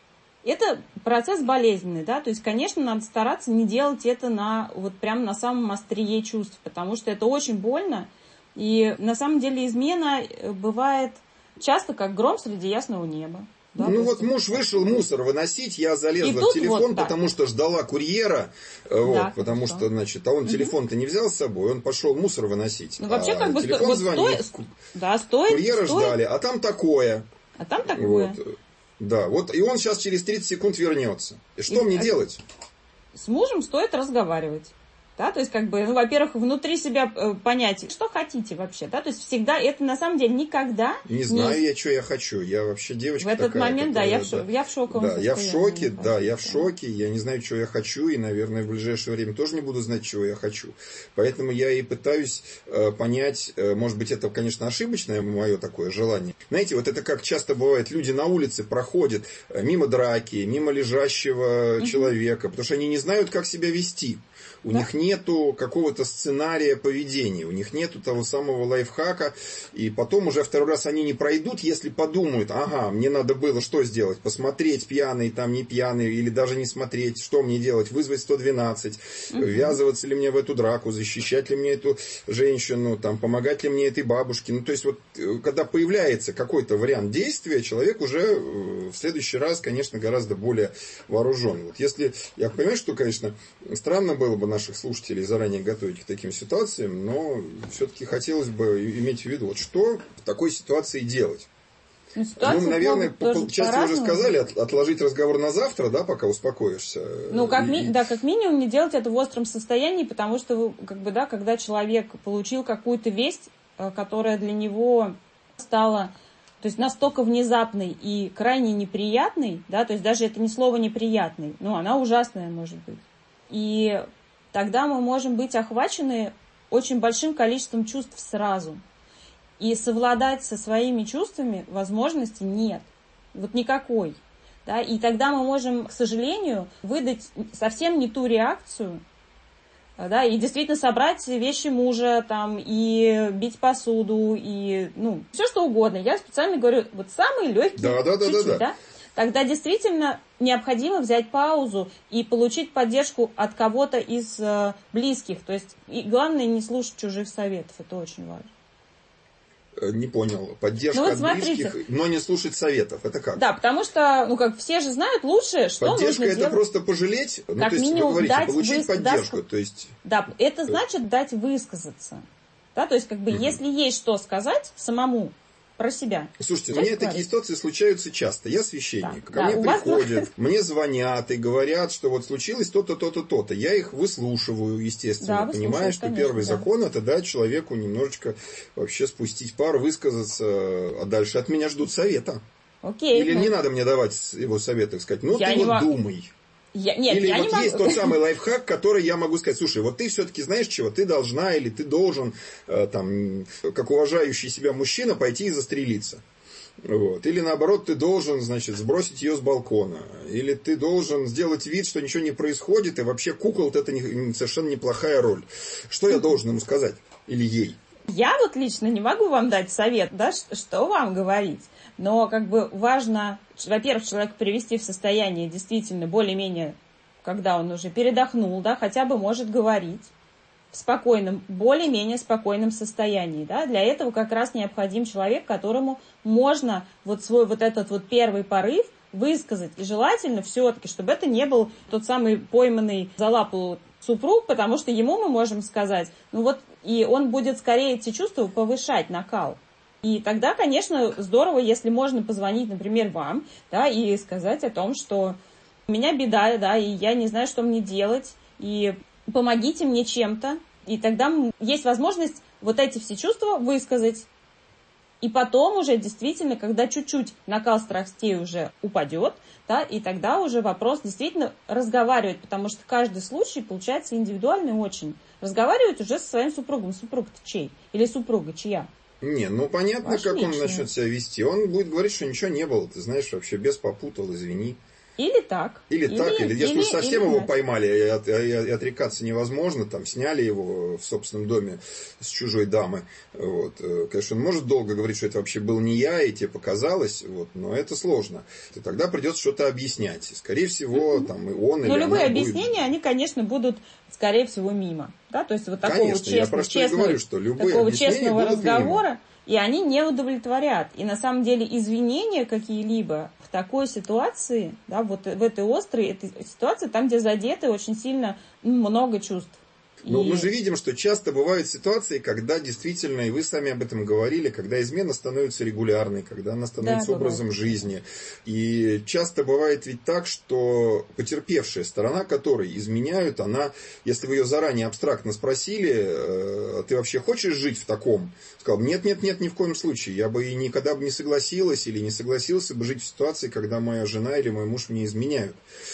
Это процесс болезненный, да, то есть, конечно, надо стараться не делать это на, вот прямо на самом острие чувств, потому что это очень больно, и на самом деле измена бывает часто как гром среди ясного неба. Да, ну вот муж вышел мусор выносить, я залезла в телефон, вот, да. потому что ждала курьера, вот, да, потому что, значит, а он угу. телефон-то не взял с собой, он пошел мусор выносить. Ну вообще а как бы телефон вот звонит, сто... да, стоит, курьера стоит. ждали, а там такое. А там такое. Вот. Да, вот и он сейчас через тридцать секунд вернется. И что и, мне а... делать? С мужем стоит разговаривать. Да, то есть, как бы, ну, во-первых, внутри себя э, понять, что хотите вообще, да, то есть, всегда, это на самом деле никогда... Не знаю не... я, что я хочу, я вообще девочка В этот такая, момент, которая, да, я в, шо... да, я в шоковом да, я в шоке, да, да, я в шоке, я не знаю, что я хочу, и, наверное, в ближайшее время тоже не буду знать, чего я хочу. Поэтому я и пытаюсь э, понять, э, может быть, это, конечно, ошибочное мое такое желание. Знаете, вот это как часто бывает, люди на улице проходят э, мимо драки, мимо лежащего mm-hmm. человека, потому что они не знают, как себя вести. У да. них нет нету какого-то сценария поведения, у них нету того самого лайфхака, и потом уже второй раз они не пройдут, если подумают, ага, мне надо было что сделать, посмотреть, пьяный там, не пьяный, или даже не смотреть, что мне делать, вызвать сто двенадцать, угу. ввязываться ли мне в эту драку, защищать ли мне эту женщину, там, помогать ли мне этой бабушке. Ну, то есть, вот, когда появляется какой-то вариант действия, человек уже в следующий раз, конечно, гораздо более вооружен. Вот если, я понимаю, что, конечно, странно было бы наших слушателей заранее готовить к таким ситуациям, но все-таки хотелось бы иметь в виду, вот что в такой ситуации делать. Ну, ну наверное, по части уже сказали, от, отложить разговор на завтра, да, пока успокоишься. Ну, как, и... ми- да, как минимум не делать это в остром состоянии, потому что, как бы, да, когда человек получил какую-то весть, которая для него стала, то есть настолько внезапной и крайне неприятной, да, то есть даже это не слово неприятный, но она ужасная может быть. И тогда мы можем быть охвачены очень большим количеством чувств сразу. И совладать со своими чувствами возможности нет. Вот никакой. Да? И тогда мы можем, к сожалению, выдать совсем не ту реакцию, да, и действительно собрать вещи мужа, там, и бить посуду, и, ну, все что угодно. Я специально говорю, вот самые легкие, да, да, чуть-чуть, да, да. да. Тогда действительно необходимо взять паузу и получить поддержку от кого-то из э, близких. То есть, и главное, не слушать чужих советов. Это очень важно. Не понял. Поддержка ну, вот от смотрите. близких, но не слушать советов. Это как? Да, потому что, ну, как все же знают лучше, что поддержка нужно это делать. просто пожалеть? Ну, как то есть, минимум вы говорите, дать получить выс... поддержку. Дать... То есть... Да, это значит дать высказаться. Да, то есть, как бы, угу. если есть что сказать самому про себя. Слушайте, у меня говорить. Такие ситуации случаются часто. Я священник. Да, ко да, мне приходят, вас... мне звонят и говорят, что вот случилось то-то, то-то, то-то. Я их выслушиваю, естественно, да, понимаю, что конечно, первый да. закон это дать человеку немножечко вообще спустить пар, высказаться, а дальше от меня ждут совета. Окей, Или ну... не надо мне давать его советы, сказать, ну я ты вот могу... думай. Я, нет, или я вот не могу. есть тот самый лайфхак, который я могу сказать, слушай, вот ты все-таки знаешь чего, ты должна или ты должен, э, там, как уважающий себя мужчина, пойти и застрелиться. Вот. Или наоборот, ты должен, значит, сбросить ее с балкона. Или ты должен сделать вид, что ничего не происходит, и вообще кукол это не, совершенно неплохая роль. Что я должен ему сказать? Или ей? Я вот лично не могу вам дать совет, да, что вам говорить. Но как бы важно, во-первых, человека привести в состояние действительно более-менее, когда он уже передохнул, да, хотя бы может говорить в спокойном, более-менее спокойном состоянии. Да. Для этого как раз необходим человек, которому можно вот свой вот этот вот первый порыв высказать. И желательно все-таки, чтобы это не был тот самый пойманный за лапу супруг, потому что ему мы можем сказать, ну вот, и он будет скорее эти чувства повышать, накал. И тогда, конечно, здорово, если можно позвонить, например, вам, да, и сказать о том, что у меня беда, да, и я не знаю, что мне делать, и помогите мне чем-то. И тогда есть возможность вот эти все чувства высказать. И потом уже действительно, когда чуть-чуть накал страстей уже упадет, да, и тогда уже вопрос действительно разговаривать, потому что каждый случай получается индивидуальный очень. Разговаривать уже со своим супругом. Супруг-то чей? Или супруга чья? Не, ну понятно, Ваш как личный. Он начнет себя вести. Он будет говорить, что ничего не было. Ты знаешь, вообще без попутал, извини. Или так. Или, или так, или, или если или, уж совсем или его иначе. поймали, и, от, и отрекаться невозможно, там сняли его в собственном доме с чужой дамы. Вот. Конечно, он может долго говорить, что это вообще был не я, и тебе показалось, вот, но это сложно. И тогда придется что-то объяснять. Скорее всего, mm-hmm. там и он, или Но любые она объяснения, будет... они, конечно, будут, скорее всего, мимо. Да? То есть вот такого конечно, честного, я просто честного, говорю, что любые такого объяснения честного будут разговора, мимо. И они не удовлетворят. И на самом деле извинения какие-либо в такой ситуации, да, вот в этой острой этой ситуации, там, где задеты очень сильно много чувств. Но и... мы же видим, что часто бывают ситуации, когда действительно, и вы сами об этом говорили, когда измена становится регулярной, когда она становится да, образом бывает. жизни. И часто бывает ведь так, что потерпевшая сторона, которой изменяют, она, если вы ее заранее абстрактно спросили, э, ты вообще хочешь жить в таком? Сказал, нет, нет, нет, ни в коем случае. Я бы и никогда бы не согласилась или не согласился бы жить в ситуации, когда моя жена или мой муж мне изменяют.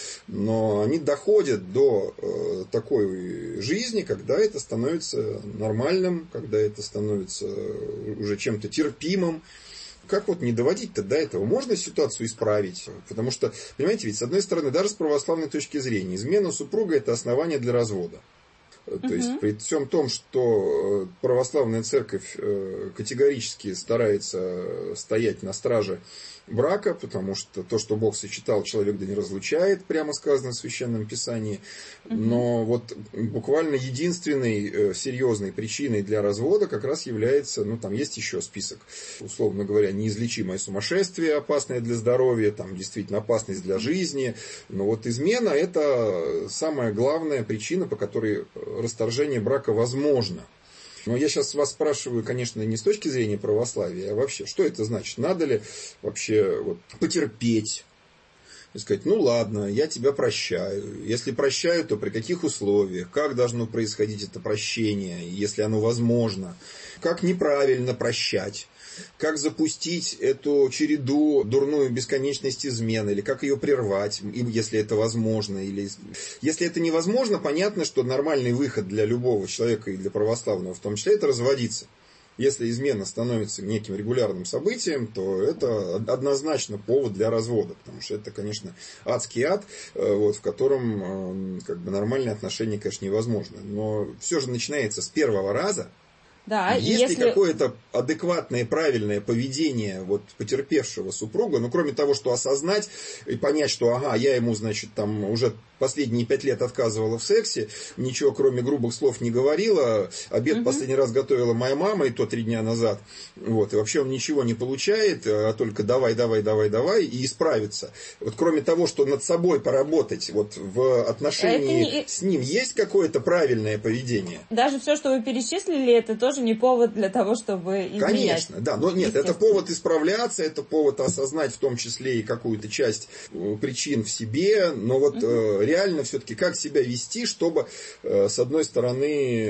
Но они доходят до э, такой жизни, когда это становится нормальным, когда это становится уже чем-то терпимым. Как вот не доводить-то до этого? Можно ситуацию исправить? Потому что, понимаете, ведь с одной стороны, даже с православной точки зрения, измена супруга – это основание для развода. То uh-huh. есть при всем том, что православная церковь категорически старается стоять на страже брака, потому что то, что Бог сочетал, человек да не разлучает, прямо сказано в Священном Писании. Но вот буквально единственной серьезной причиной для развода как раз является, ну там есть еще список, условно говоря, неизлечимое сумасшествие, опасное для здоровья, там действительно опасность для жизни. Но вот измена — это самая главная причина, по которой расторжение брака возможно. Но я сейчас вас спрашиваю, конечно, не с точки зрения православия, а вообще, что это значит? Надо ли вообще вот потерпеть? И сказать, ну ладно, я тебя прощаю. Если прощаю, то при каких условиях? Как должно происходить это прощение, если оно возможно? Как неправильно прощать? Как запустить эту череду дурную бесконечность измен, или как ее прервать, если это возможно. Или... Если это невозможно, понятно, что нормальный выход для любого человека и для православного в том числе — это разводиться. Если измена становится неким регулярным событием, то это однозначно повод для развода, потому что это, конечно, адский ад, вот, в котором как бы, нормальные отношения, конечно, невозможно. Но все же начинается с первого раза. Да, есть если... ли какое-то адекватное, правильное поведение вот, потерпевшего супруга, ну, кроме того, что осознать и понять, что, ага, я ему, значит, там уже последние пять лет отказывала в сексе, ничего кроме грубых слов не говорила, обед угу. последний раз готовила моя мама, и то три дня назад, вот, и вообще он ничего не получает, а только давай, давай, давай, давай, и исправиться. Вот кроме того, что над собой поработать, вот в отношении не... с ним есть какое-то правильное поведение? Даже все, что вы перечислили, это тоже не повод для того, чтобы изменять. Конечно, да, но нет, это повод исправляться, это повод осознать в том числе и какую-то часть причин в себе, но вот угу. реально все-таки как себя вести, чтобы с одной стороны,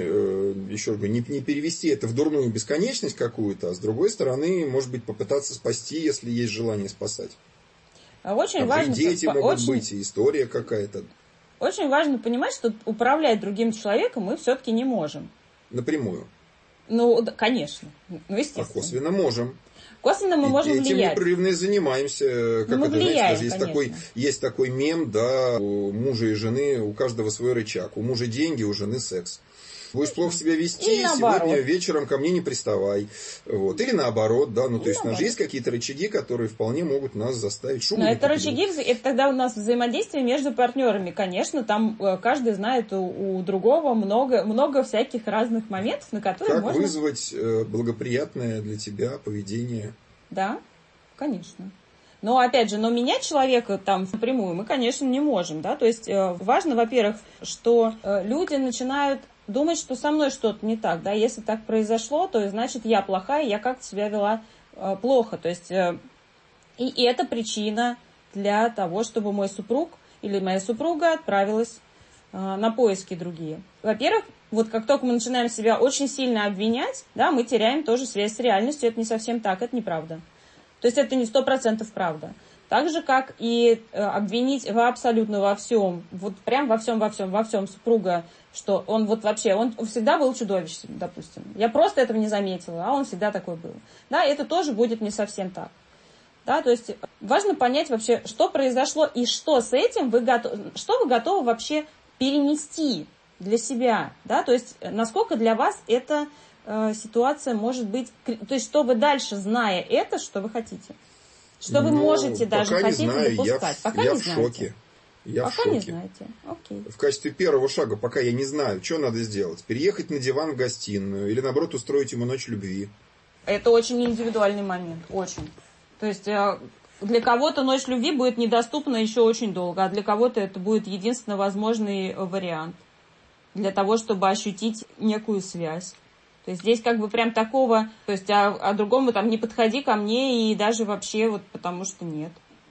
еще раз говорю, не, не перевести это в дурную бесконечность какую-то, а с другой стороны, может быть, попытаться спасти, если есть желание спасать. Очень Там важно, дети могут очень... быть, и история какая-то. Очень важно понимать, что управлять другим человеком мы все-таки не можем. Напрямую. Ну, конечно. Ну, естественно. А косвенно можем. Косвенно мы и, можем этим влиять. Этим непрерывно и занимаемся. Как мы это, влияем, знаете, даже есть конечно. такой, есть такой мем, да, у мужа и жены, у каждого свой рычаг. У мужа деньги, у жены секс. Будешь плохо себя вести, сегодня вечером ко мне не приставай. Вот. Или наоборот, да. Ну, то есть, у нас же есть какие-то рычаги, которые вполне могут нас заставить шумом. Но это рычаги, это тогда у нас взаимодействие между партнерами. Конечно, там каждый знает у, у другого много, много всяких разных моментов, на которые как можно... Как вызвать благоприятное для тебя поведение? Да, конечно. Но, опять же, но менять человека там напрямую мы, конечно, не можем, да. То есть, важно, во-первых, что люди начинают думать, что со мной что-то не так, да, если так произошло, то значит я плохая, я как-то себя вела э, плохо, то есть э, и, и это причина для того, чтобы мой супруг или моя супруга отправилась э, на поиски другие. Во-первых, вот как только мы начинаем себя очень сильно обвинять, да, мы теряем тоже связь с реальностью, это не совсем так, это неправда. То есть это не сто процентов правда. Так же, как и э, обвинить во абсолютно во всем, вот прям во всем, во всем, во всем супруга, что он вот вообще, он всегда был чудовищем, допустим. Я просто этого не заметила, а он всегда такой был. Да, это тоже будет не совсем так. Да, то есть важно понять вообще, что произошло и что с этим вы готовы, что вы готовы вообще перенести для себя. Да, то есть насколько для вас эта э, ситуация может быть, то есть что вы дальше, зная это, что вы хотите. Что вы ну, можете даже хотите знаю, допускать. Я, пока я не в знаете. шоке. Я пока в шоке. не знаете. Окей. В качестве первого шага, пока я не знаю, что надо сделать. Переехать на диван в гостиную или, наоборот, устроить ему ночь любви. Это очень индивидуальный момент. Очень. То есть для кого-то ночь любви будет недоступна еще очень долго, а для кого-то это будет единственно возможный вариант для того, чтобы ощутить некую связь. То есть здесь как бы прям такого, то есть а, а другому там не подходи ко мне и даже вообще вот потому что нет.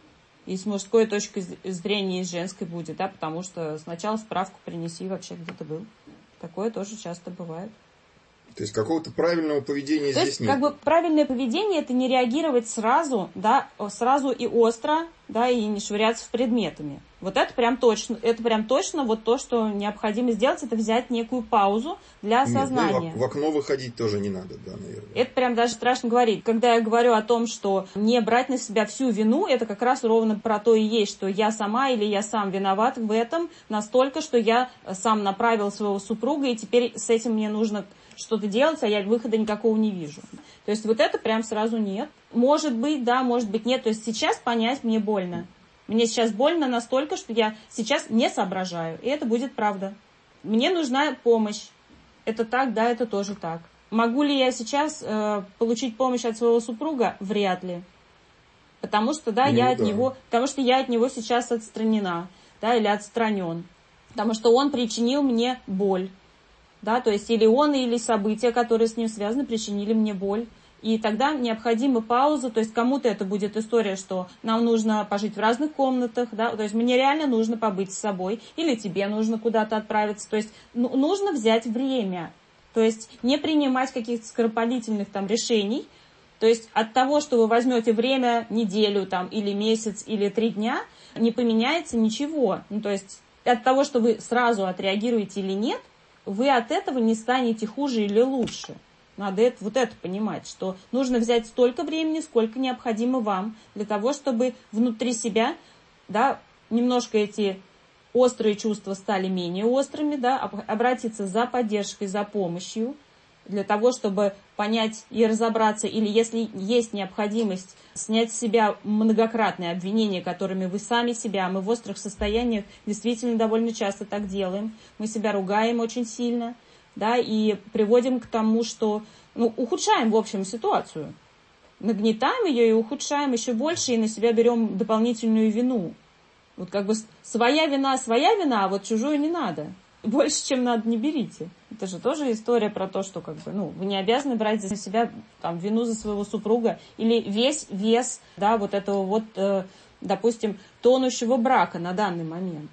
И с мужской точки зрения, и с женской будет, да, потому что сначала справку принеси вообще, где ты был. Такое тоже часто бывает. То есть какого-то правильного поведения То здесь есть, нет. как бы правильное поведение — это не реагировать сразу, да, сразу и остро, да, и не швыряться в предметами. Вот это прям точно, это прям точно вот то, что необходимо сделать, это взять некую паузу для осознания. Нет, ну, в окно выходить тоже не надо, да, наверное. Это прям даже страшно говорить. Когда я говорю о том, что не брать на себя всю вину, это как раз ровно про то и есть, что я сама или я сам виноват в этом настолько, что я сам направил своего супруга, и теперь с этим мне нужно что-то делать, а я выхода никакого не вижу. То есть вот это прям сразу нет. Может быть, да, может быть, нет. То есть сейчас понять мне больно. Мне сейчас больно настолько, что я сейчас не соображаю. И это будет правда. Мне нужна помощь. Это так, да, это тоже так. Могу ли я сейчас э, получить помощь от своего супруга? Вряд ли. Потому что, да, ну, я да. от него, потому что я от него сейчас отстранена, да, или отстранен. Потому что он причинил мне боль. Да, то есть или он, или события, которые с ним связаны, причинили мне боль. И тогда необходима пауза, то есть кому-то это будет история, что нам нужно пожить в разных комнатах, да, то есть мне реально нужно побыть с собой, или тебе нужно куда-то отправиться, то есть ну, нужно взять время, то есть не принимать каких-то скоропалительных там решений, то есть от того, что вы возьмете время, неделю там, или месяц, или три дня, не поменяется ничего, ну, то есть от того, что вы сразу отреагируете или нет, вы от этого не станете хуже или лучше. Надо это, вот это понимать, что нужно взять столько времени, сколько необходимо вам, для того, чтобы внутри себя, да, немножко эти острые чувства стали менее острыми, да, обратиться за поддержкой, за помощью, для того, чтобы понять и разобраться, или если есть необходимость снять с себя многократные обвинения, которыми вы сами себя, мы в острых состояниях действительно довольно часто так делаем, мы себя ругаем очень сильно, да, и приводим к тому, что ну, ухудшаем, в общем, ситуацию. Нагнетаем ее и ухудшаем еще больше, и на себя берем дополнительную вину. Вот как бы своя вина, своя вина, а вот чужую не надо. Больше, чем надо, не берите. Это же тоже история про то, что как бы, ну, вы не обязаны брать на себя там, вину за своего супруга или весь вес, да, вот этого вот, э, допустим, тонущего брака на данный момент.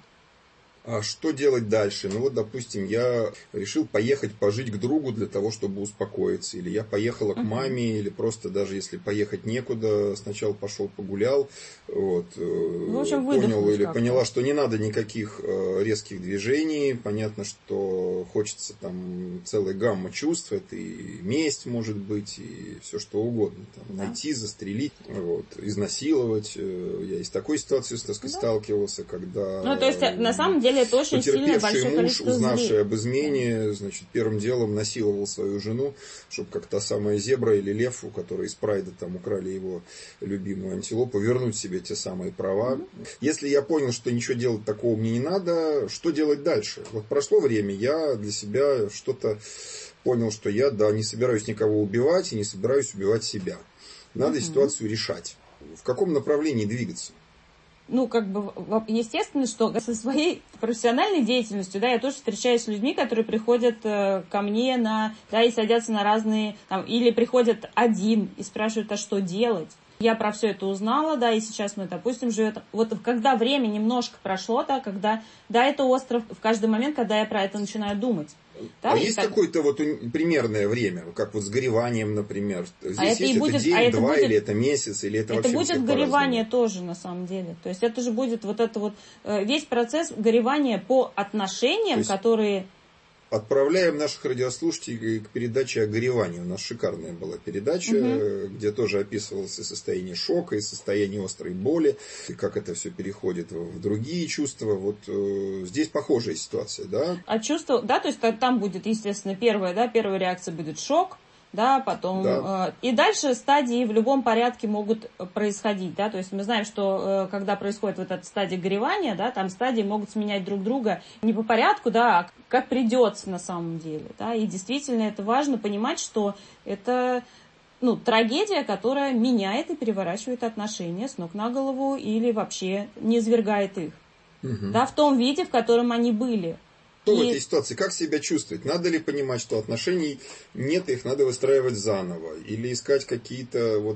А что делать дальше? Ну вот, допустим, я решил поехать пожить к другу для того, чтобы успокоиться. Или я поехала к маме, или просто даже если поехать некуда, сначала пошел погулял, вот, в общем, понял или как-то. Поняла, что не надо никаких резких движений. Понятно, что хочется там целая гамма чувств. Это и месть может быть, и все что угодно. Там, да. Найти, застрелить, вот, изнасиловать. Я и с такой ситуацией, так сказать, да. сталкивался, когда... Ну, то есть, на самом деле, это очень сильно большое количество муж, узнавший злей. Об измене, значит, первым делом насиловал свою жену, чтобы как та самая зебра или лев, у которой из прайда там украли его любимую антилопу, вернуть себе те самые права. Mm-hmm. Если я понял, что ничего делать такого мне не надо, что делать дальше? Вот прошло время, я для себя что-то понял, что я, да, не собираюсь никого убивать и не собираюсь убивать себя. Надо mm-hmm. ситуацию решать. В каком направлении двигаться? Ну, как бы, естественно, что со своей профессиональной деятельностью, да, я тоже встречаюсь с людьми, которые приходят э, ко мне на, да, и садятся на разные, там, или приходят один и спрашивают, а что делать. Я про все это узнала, да, и сейчас мы, допустим, живем. Вот когда время немножко прошло, да, когда, да, это остров в каждый момент, когда я про это начинаю думать. Да, а есть как... какое-то вот примерное время, как вот с гореванием, например? Здесь а это есть и будет, это день, а это два, будет, или это месяц, или это, это вообще будет горевание тоже, на самом деле. То есть это же будет вот это вот весь процесс горевания по отношениям, есть... которые... Отправляем наших радиослушателей к передаче о горевании. У нас шикарная была передача, угу. где тоже описывалось и состояние шока, и состояние острой боли, и как это все переходит в другие чувства. Вот э, здесь похожая ситуация, да? А чувство, да, то есть там будет, естественно, первая, да, первая реакция будет шок, да, потом, да. Э, и дальше стадии в любом порядке могут происходить, да, то есть мы знаем, что э, когда происходит вот эта стадия горевания, да, там стадии могут сменять друг друга не по порядку, да, а как придется на самом деле, да, и действительно это важно понимать, что это, ну, трагедия, которая меняет и переворачивает отношения с ног на голову или вообще не низвергает их, угу. да, в том виде, в котором они были. Что и... в этой ситуации? Как себя чувствовать? Надо ли понимать, что отношений нет, их надо выстраивать заново? Или искать какие-то вот...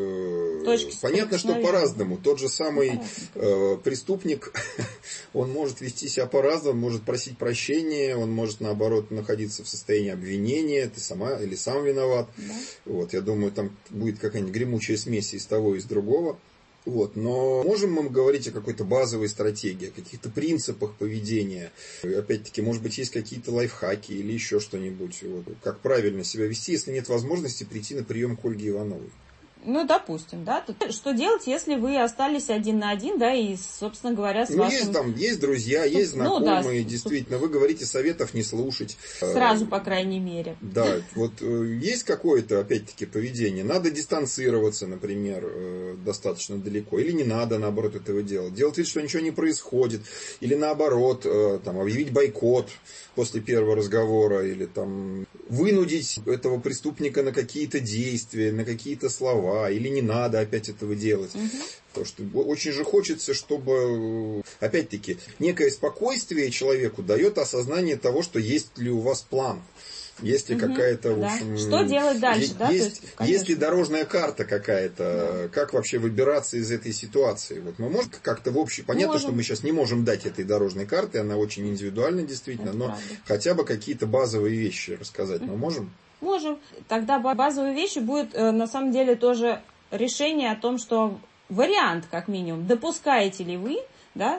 Э... Понятно, что по-разному. Тот же самый э, преступник, он может вести себя по-разному, может просить прощения, он может, наоборот, находиться в состоянии обвинения, ты сама или сам виноват. Да. Вот, я думаю, там будет какая-нибудь гремучая смесь из того и из другого. Вот. Но можем мы говорить о какой-то базовой стратегии, о каких-то принципах поведения? Опять-таки, может быть, есть какие-то лайфхаки или еще что-нибудь? Вот. Как правильно себя вести, если нет возможности прийти на прием к Ольге Ивановой? Ну, допустим, да. Что делать, если вы остались один на один, да, и, собственно говоря, с ну, вашим... есть там, есть друзья, есть знакомые, ну, да, действительно. Вы говорите, советов не слушать. Сразу, по крайней мере. Да, вот есть какое-то, опять-таки, поведение. Надо дистанцироваться, например, достаточно далеко. Или не надо, наоборот, этого делать. Делать вид, что ничего не происходит. Или, наоборот, там, объявить бойкот после первого разговора. Или там вынудить этого преступника на какие-то действия, на какие-то слова. Или не надо опять этого делать. Угу. Потому что очень же хочется, чтобы, опять-таки, некое спокойствие человеку дает осознание того, что есть ли у вас план. Есть ли угу, какая-то, да. в общем... Что делать дальше, есть, да? Есть, То есть, есть ли дорожная карта какая-то, да. Как вообще выбираться из этой ситуации? Вот мы можем как-то в общем... Понятно, можем. Что мы сейчас не можем дать этой дорожной карты, она очень индивидуальна, действительно, это но правда. Хотя бы какие-то базовые вещи рассказать мы можем? Можем. Тогда базовой вещью будет, на самом деле, тоже решение о том, что вариант, как минимум, допускаете ли вы, да,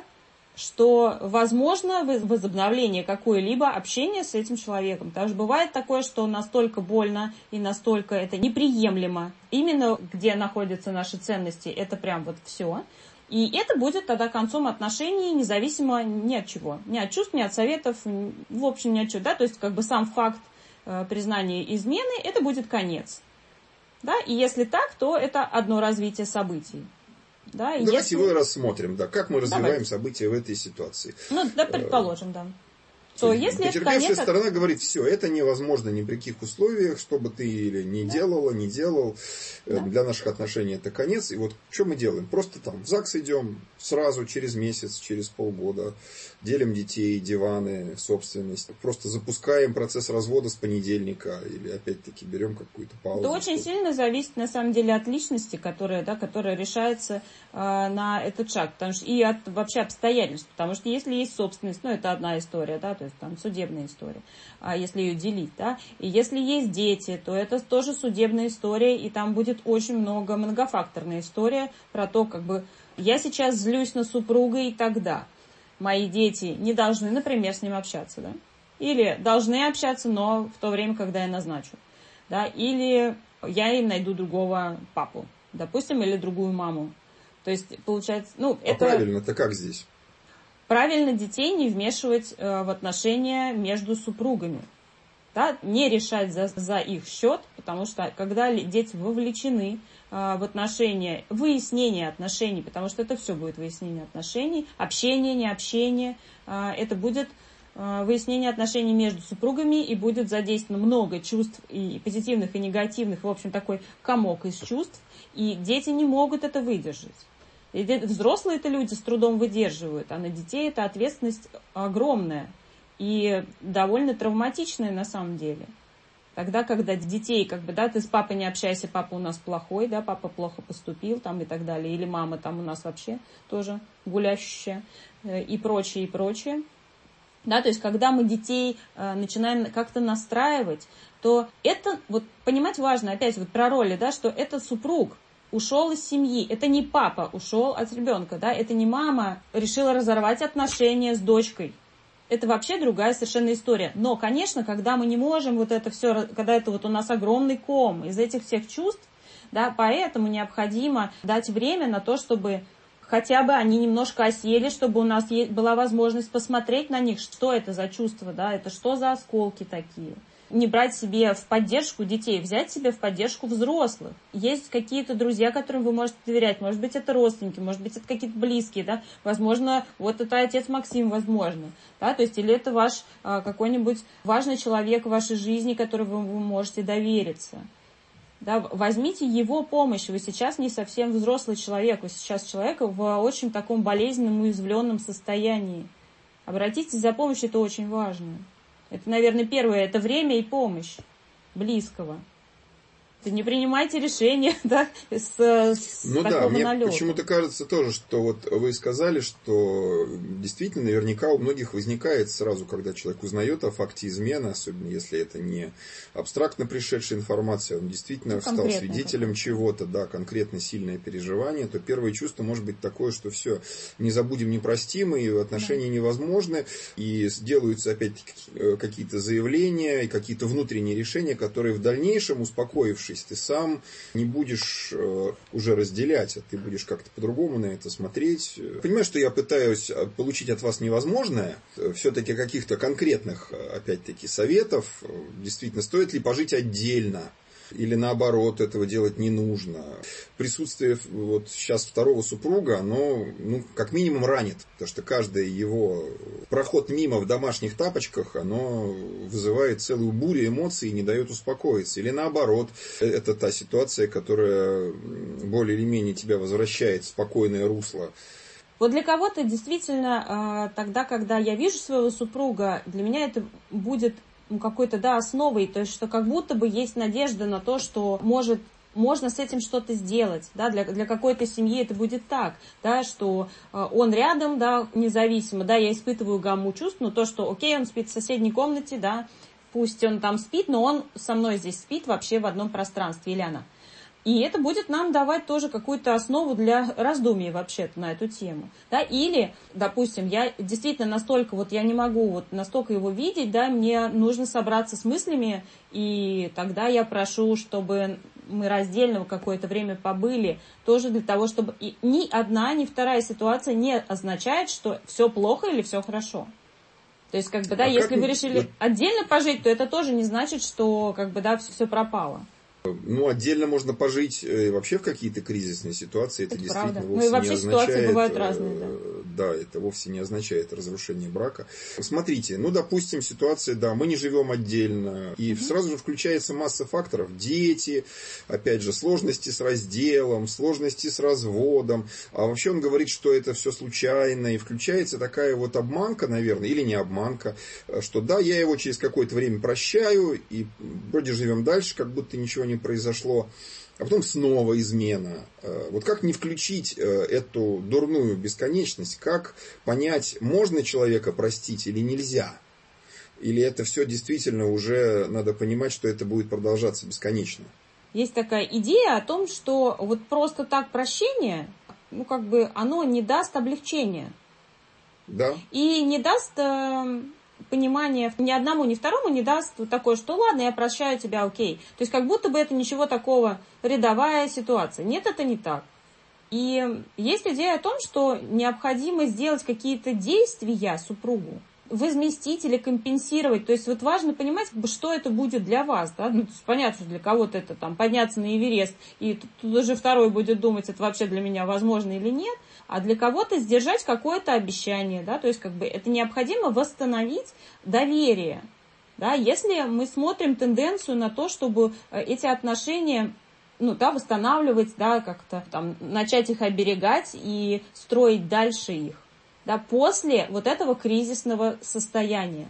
что возможно возобновление какое-либо общения с этим человеком. Потому что бывает такое, что настолько больно и настолько это неприемлемо. Именно где находятся наши ценности, это прям вот все. И это будет тогда концом отношений, независимо ни от чего. Ни от чувств, ни от советов, в общем, ни от чего. Да? То есть как бы сам факт признания измены, это будет конец. Да? И если так, то это одно развитие событий. Да? И Давайте если... его рассмотрим, да, как мы развиваем Давайте. события в этой ситуации. Ну, да, предположим, да. То если потерпевшая конец... сторона говорит, все, это невозможно ни при каких условиях, что бы ты или не да. делала, не делал. Да. Для наших отношений это конец. И вот что мы делаем? Просто там в ЗАГС идем сразу, через месяц, через полгода. Делим детей, диваны, собственность. Просто запускаем процесс развода с понедельника. Или опять-таки берем какую-то паузу. Это очень сильно зависит на самом деле от личности, которая, да, которая решается э, на этот шаг. Потому что, и от вообще обстоятельств. Потому что если есть собственность, ну это одна история, да, то есть там судебная история, а если ее делить, да, и если есть дети, то это тоже судебная история, и там будет очень много, многофакторная история про то, как бы, я сейчас злюсь на супруга, и тогда мои дети не должны, например, с ним общаться, да, или должны общаться, но в то время, когда я назначу, да, или я им найду другого папу, допустим, или другую маму, то есть, получается, ну, а это... правильно-то как здесь? Правильно детей не вмешивать э, в отношения между супругами. Да? Не решать за, за их счет, потому что когда дети вовлечены э, в отношения, выяснение отношений, потому что это все будет выяснение отношений, общение, не общение, э, это будет э, выяснение отношений между супругами, и будет задействовано много чувств, и позитивных, и негативных, в общем, такой комок из чувств, и дети не могут это выдержать. И взрослые это люди с трудом выдерживают, а на детей это ответственность огромная и довольно травматичная на самом деле. Тогда, когда детей, как бы, да, ты с папой не общайся, папа у нас плохой, да, папа плохо поступил, там и так далее, или мама там у нас вообще тоже гулящая, и прочее, и прочее. Да, то есть, когда мы детей э, начинаем как-то настраивать, то это, вот, понимать важно, опять вот про роли, да, что это супруг ушел из семьи. Это не папа ушел от ребенка, да, это не мама решила разорвать отношения с дочкой. Это вообще другая совершенно история. Но, конечно, когда мы не можем вот это все, когда это вот у нас огромный ком из этих всех чувств, да, поэтому необходимо дать время на то, чтобы хотя бы они немножко осели, чтобы у нас была возможность посмотреть на них, что это за чувства, да, это что за осколки такие. Не брать себе в поддержку детей, взять себе в поддержку взрослых. Есть какие-то друзья, которым вы можете доверять. Может быть, это родственники, может быть, это какие-то близкие, да. Возможно, вот это отец Максим, возможно. Да, то есть, или это ваш а, какой-нибудь важный человек в вашей жизни, которому вы можете довериться. Да, возьмите его помощь. Вы сейчас не совсем взрослый человек. Вы сейчас человек в очень таком болезненном, уязвленном состоянии. Обратитесь за помощью, это очень важно. Это, наверное, первое, это время и помощь близкого. Не принимайте решения, да, с, с ну такого да, мне налета. Почему-то кажется тоже, что вот вы сказали, что действительно наверняка у многих возникает сразу, когда человек узнает о факте измены, особенно если это не абстрактно пришедшая информация, он действительно ну, стал свидетелем чего-то, да, конкретно сильное переживание, то первое чувство может быть такое, что все, не забудем, не простим, и отношения да. невозможны, и делаются опять-таки какие-то заявления, и какие-то внутренние решения, которые в дальнейшем, успокоившись, ты сам не будешь э, уже разделять, а ты будешь как-то по-другому на это смотреть. Понимаю, что я пытаюсь получить от вас невозможное, все-таки каких-то конкретных, опять-таки, советов. Действительно, стоит ли пожить отдельно? Или наоборот, этого делать не нужно. Присутствие вот сейчас второго супруга, оно ну, как минимум ранит. Потому что каждый его проход мимо в домашних тапочках, оно вызывает целую бурю эмоций и не дает успокоиться. Или наоборот, это та ситуация, которая более или менее тебя возвращает в спокойное русло. Вот для кого-то действительно тогда, когда я вижу своего супруга, для меня это будет какой-то, да, основой, то есть, что как будто бы есть надежда на то, что может, можно с этим что-то сделать, да, для, для какой-то семьи это будет так, да, что э, он рядом, да, независимо, да, я испытываю гамму чувств, но то, что, окей, он спит в соседней комнате, да, пусть он там спит, но он со мной здесь спит вообще в одном пространстве, или она. И это будет нам давать тоже какую-то основу для раздумий вообще-то на эту тему. Да? Или, допустим, я действительно настолько, вот я не могу вот настолько его видеть, да, мне нужно собраться с мыслями, и тогда я прошу, чтобы мы раздельно какое-то время побыли, тоже для того, чтобы и ни одна, ни вторая ситуация не означает, что все плохо или все хорошо. То есть, как бы, да, а если вы решили отдельно пожить, то это тоже не значит, что, как бы, да, все пропало. Ну, отдельно можно пожить э, вообще в какие-то кризисные ситуации. Это, это действительно правда. Вовсе ну, и вообще не означает... ситуации бывают разные, да. Да, это вовсе не означает разрушение брака. Смотрите, ну, допустим, ситуация, да, мы не живем отдельно. И угу. сразу же включается масса факторов. Дети, опять же, сложности с разделом, сложности с разводом. А вообще он говорит, что это все случайно. И включается такая вот обманка, наверное, или не обманка, что да, я его через какое-то время прощаю, и вроде живем дальше, как будто ничего не произошло, а потом снова измена. Вот как не включить эту дурную бесконечность, как понять, можно человека простить или нельзя? Или это все действительно уже надо понимать, что это будет продолжаться бесконечно? Есть такая идея о том, что вот просто так прощение, ну как бы оно не даст облегчения. Да. И не даст... понимание ни одному, ни второму не даст вот такое, что ладно, я прощаю тебя, окей. То есть как будто бы это ничего такого, рядовая ситуация. Нет, это не так. И есть идея о том, что необходимо сделать какие-то действия супругу, возместить или компенсировать. То есть вот важно понимать, как бы, что это будет для вас. Да? Ну, то есть понятно, что для кого-то это там подняться на Эверест, и тут, тут уже второй будет думать, это вообще для меня возможно или нет. А для кого-то сдержать какое-то обещание, да, то есть как бы это необходимо восстановить доверие, да, если мы смотрим тенденцию на то, чтобы эти отношения, ну, да, восстанавливать, да, как-то там начать их оберегать и строить дальше их, да, после вот этого кризисного состояния.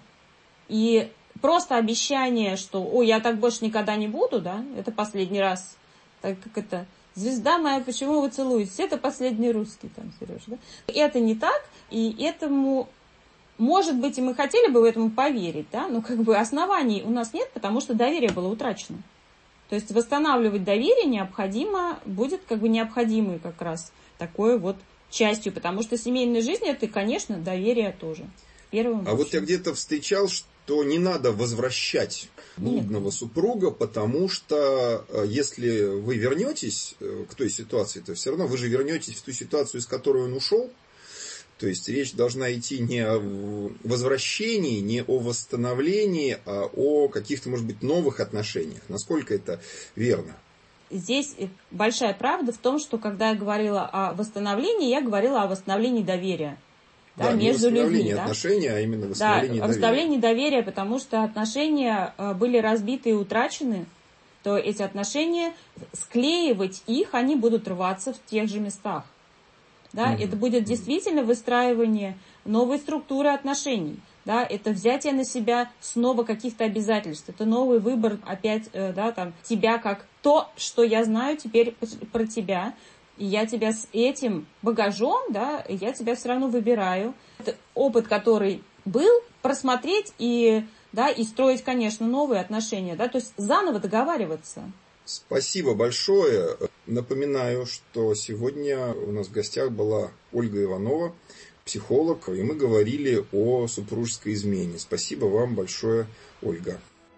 И просто обещание, что, ой, я так больше никогда не буду, да, это последний раз, так как это... Звезда моя, почему вы целуетесь? Это последний русский, там, Сереж, да? Это не так, и этому, может быть, и мы хотели бы в этому поверить, да, но как бы оснований у нас нет, потому что доверие было утрачено. То есть восстанавливать доверие необходимо, будет как бы необходимой как раз такой вот частью, потому что семейная жизнь это, конечно, доверие тоже. Первым а вот я где-то встречал, что не надо возвращать блудного Нет. супруга, потому что если вы вернетесь к той ситуации, то все равно вы же вернетесь в ту ситуацию, из которой он ушел. То есть речь должна идти не о возвращении, не о восстановлении, а о каких-то, может быть, новых отношениях. Насколько это верно? Здесь большая правда в том, что когда я говорила о восстановлении, я говорила о восстановлении доверия. Да, да, между не восстановление людьми, отношений, да? а именно восстановление да, доверия. восстановление доверия, потому что отношения были разбиты и утрачены, то эти отношения, склеивать их, они будут рваться в тех же местах. Да? Mm-hmm. Это будет действительно выстраивание новой структуры отношений. да, это взятие на себя снова каких-то обязательств, это новый выбор опять, да, там, тебя как то, что я знаю теперь про тебя, и я тебя с этим багажом, да, я тебя все равно выбираю. Это опыт, который был, просмотреть и, да, и строить, конечно, новые отношения, да, то есть заново договариваться. Спасибо большое. Напоминаю, что сегодня у нас в гостях была Ольга Иванова, психолог, и мы говорили о супружеской измене. Спасибо вам большое, Ольга.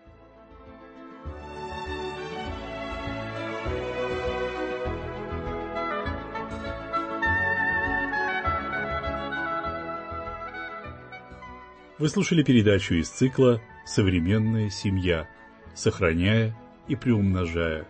Вы слушали передачу из цикла «Современная семья. Сохраняя и приумножая».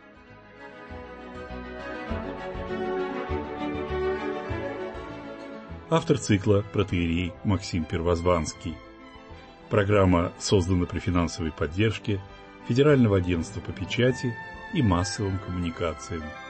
Автор цикла протоиерей Максим Первозванский. Программа создана при финансовой поддержке Федерального агентства по печати и массовым коммуникациям.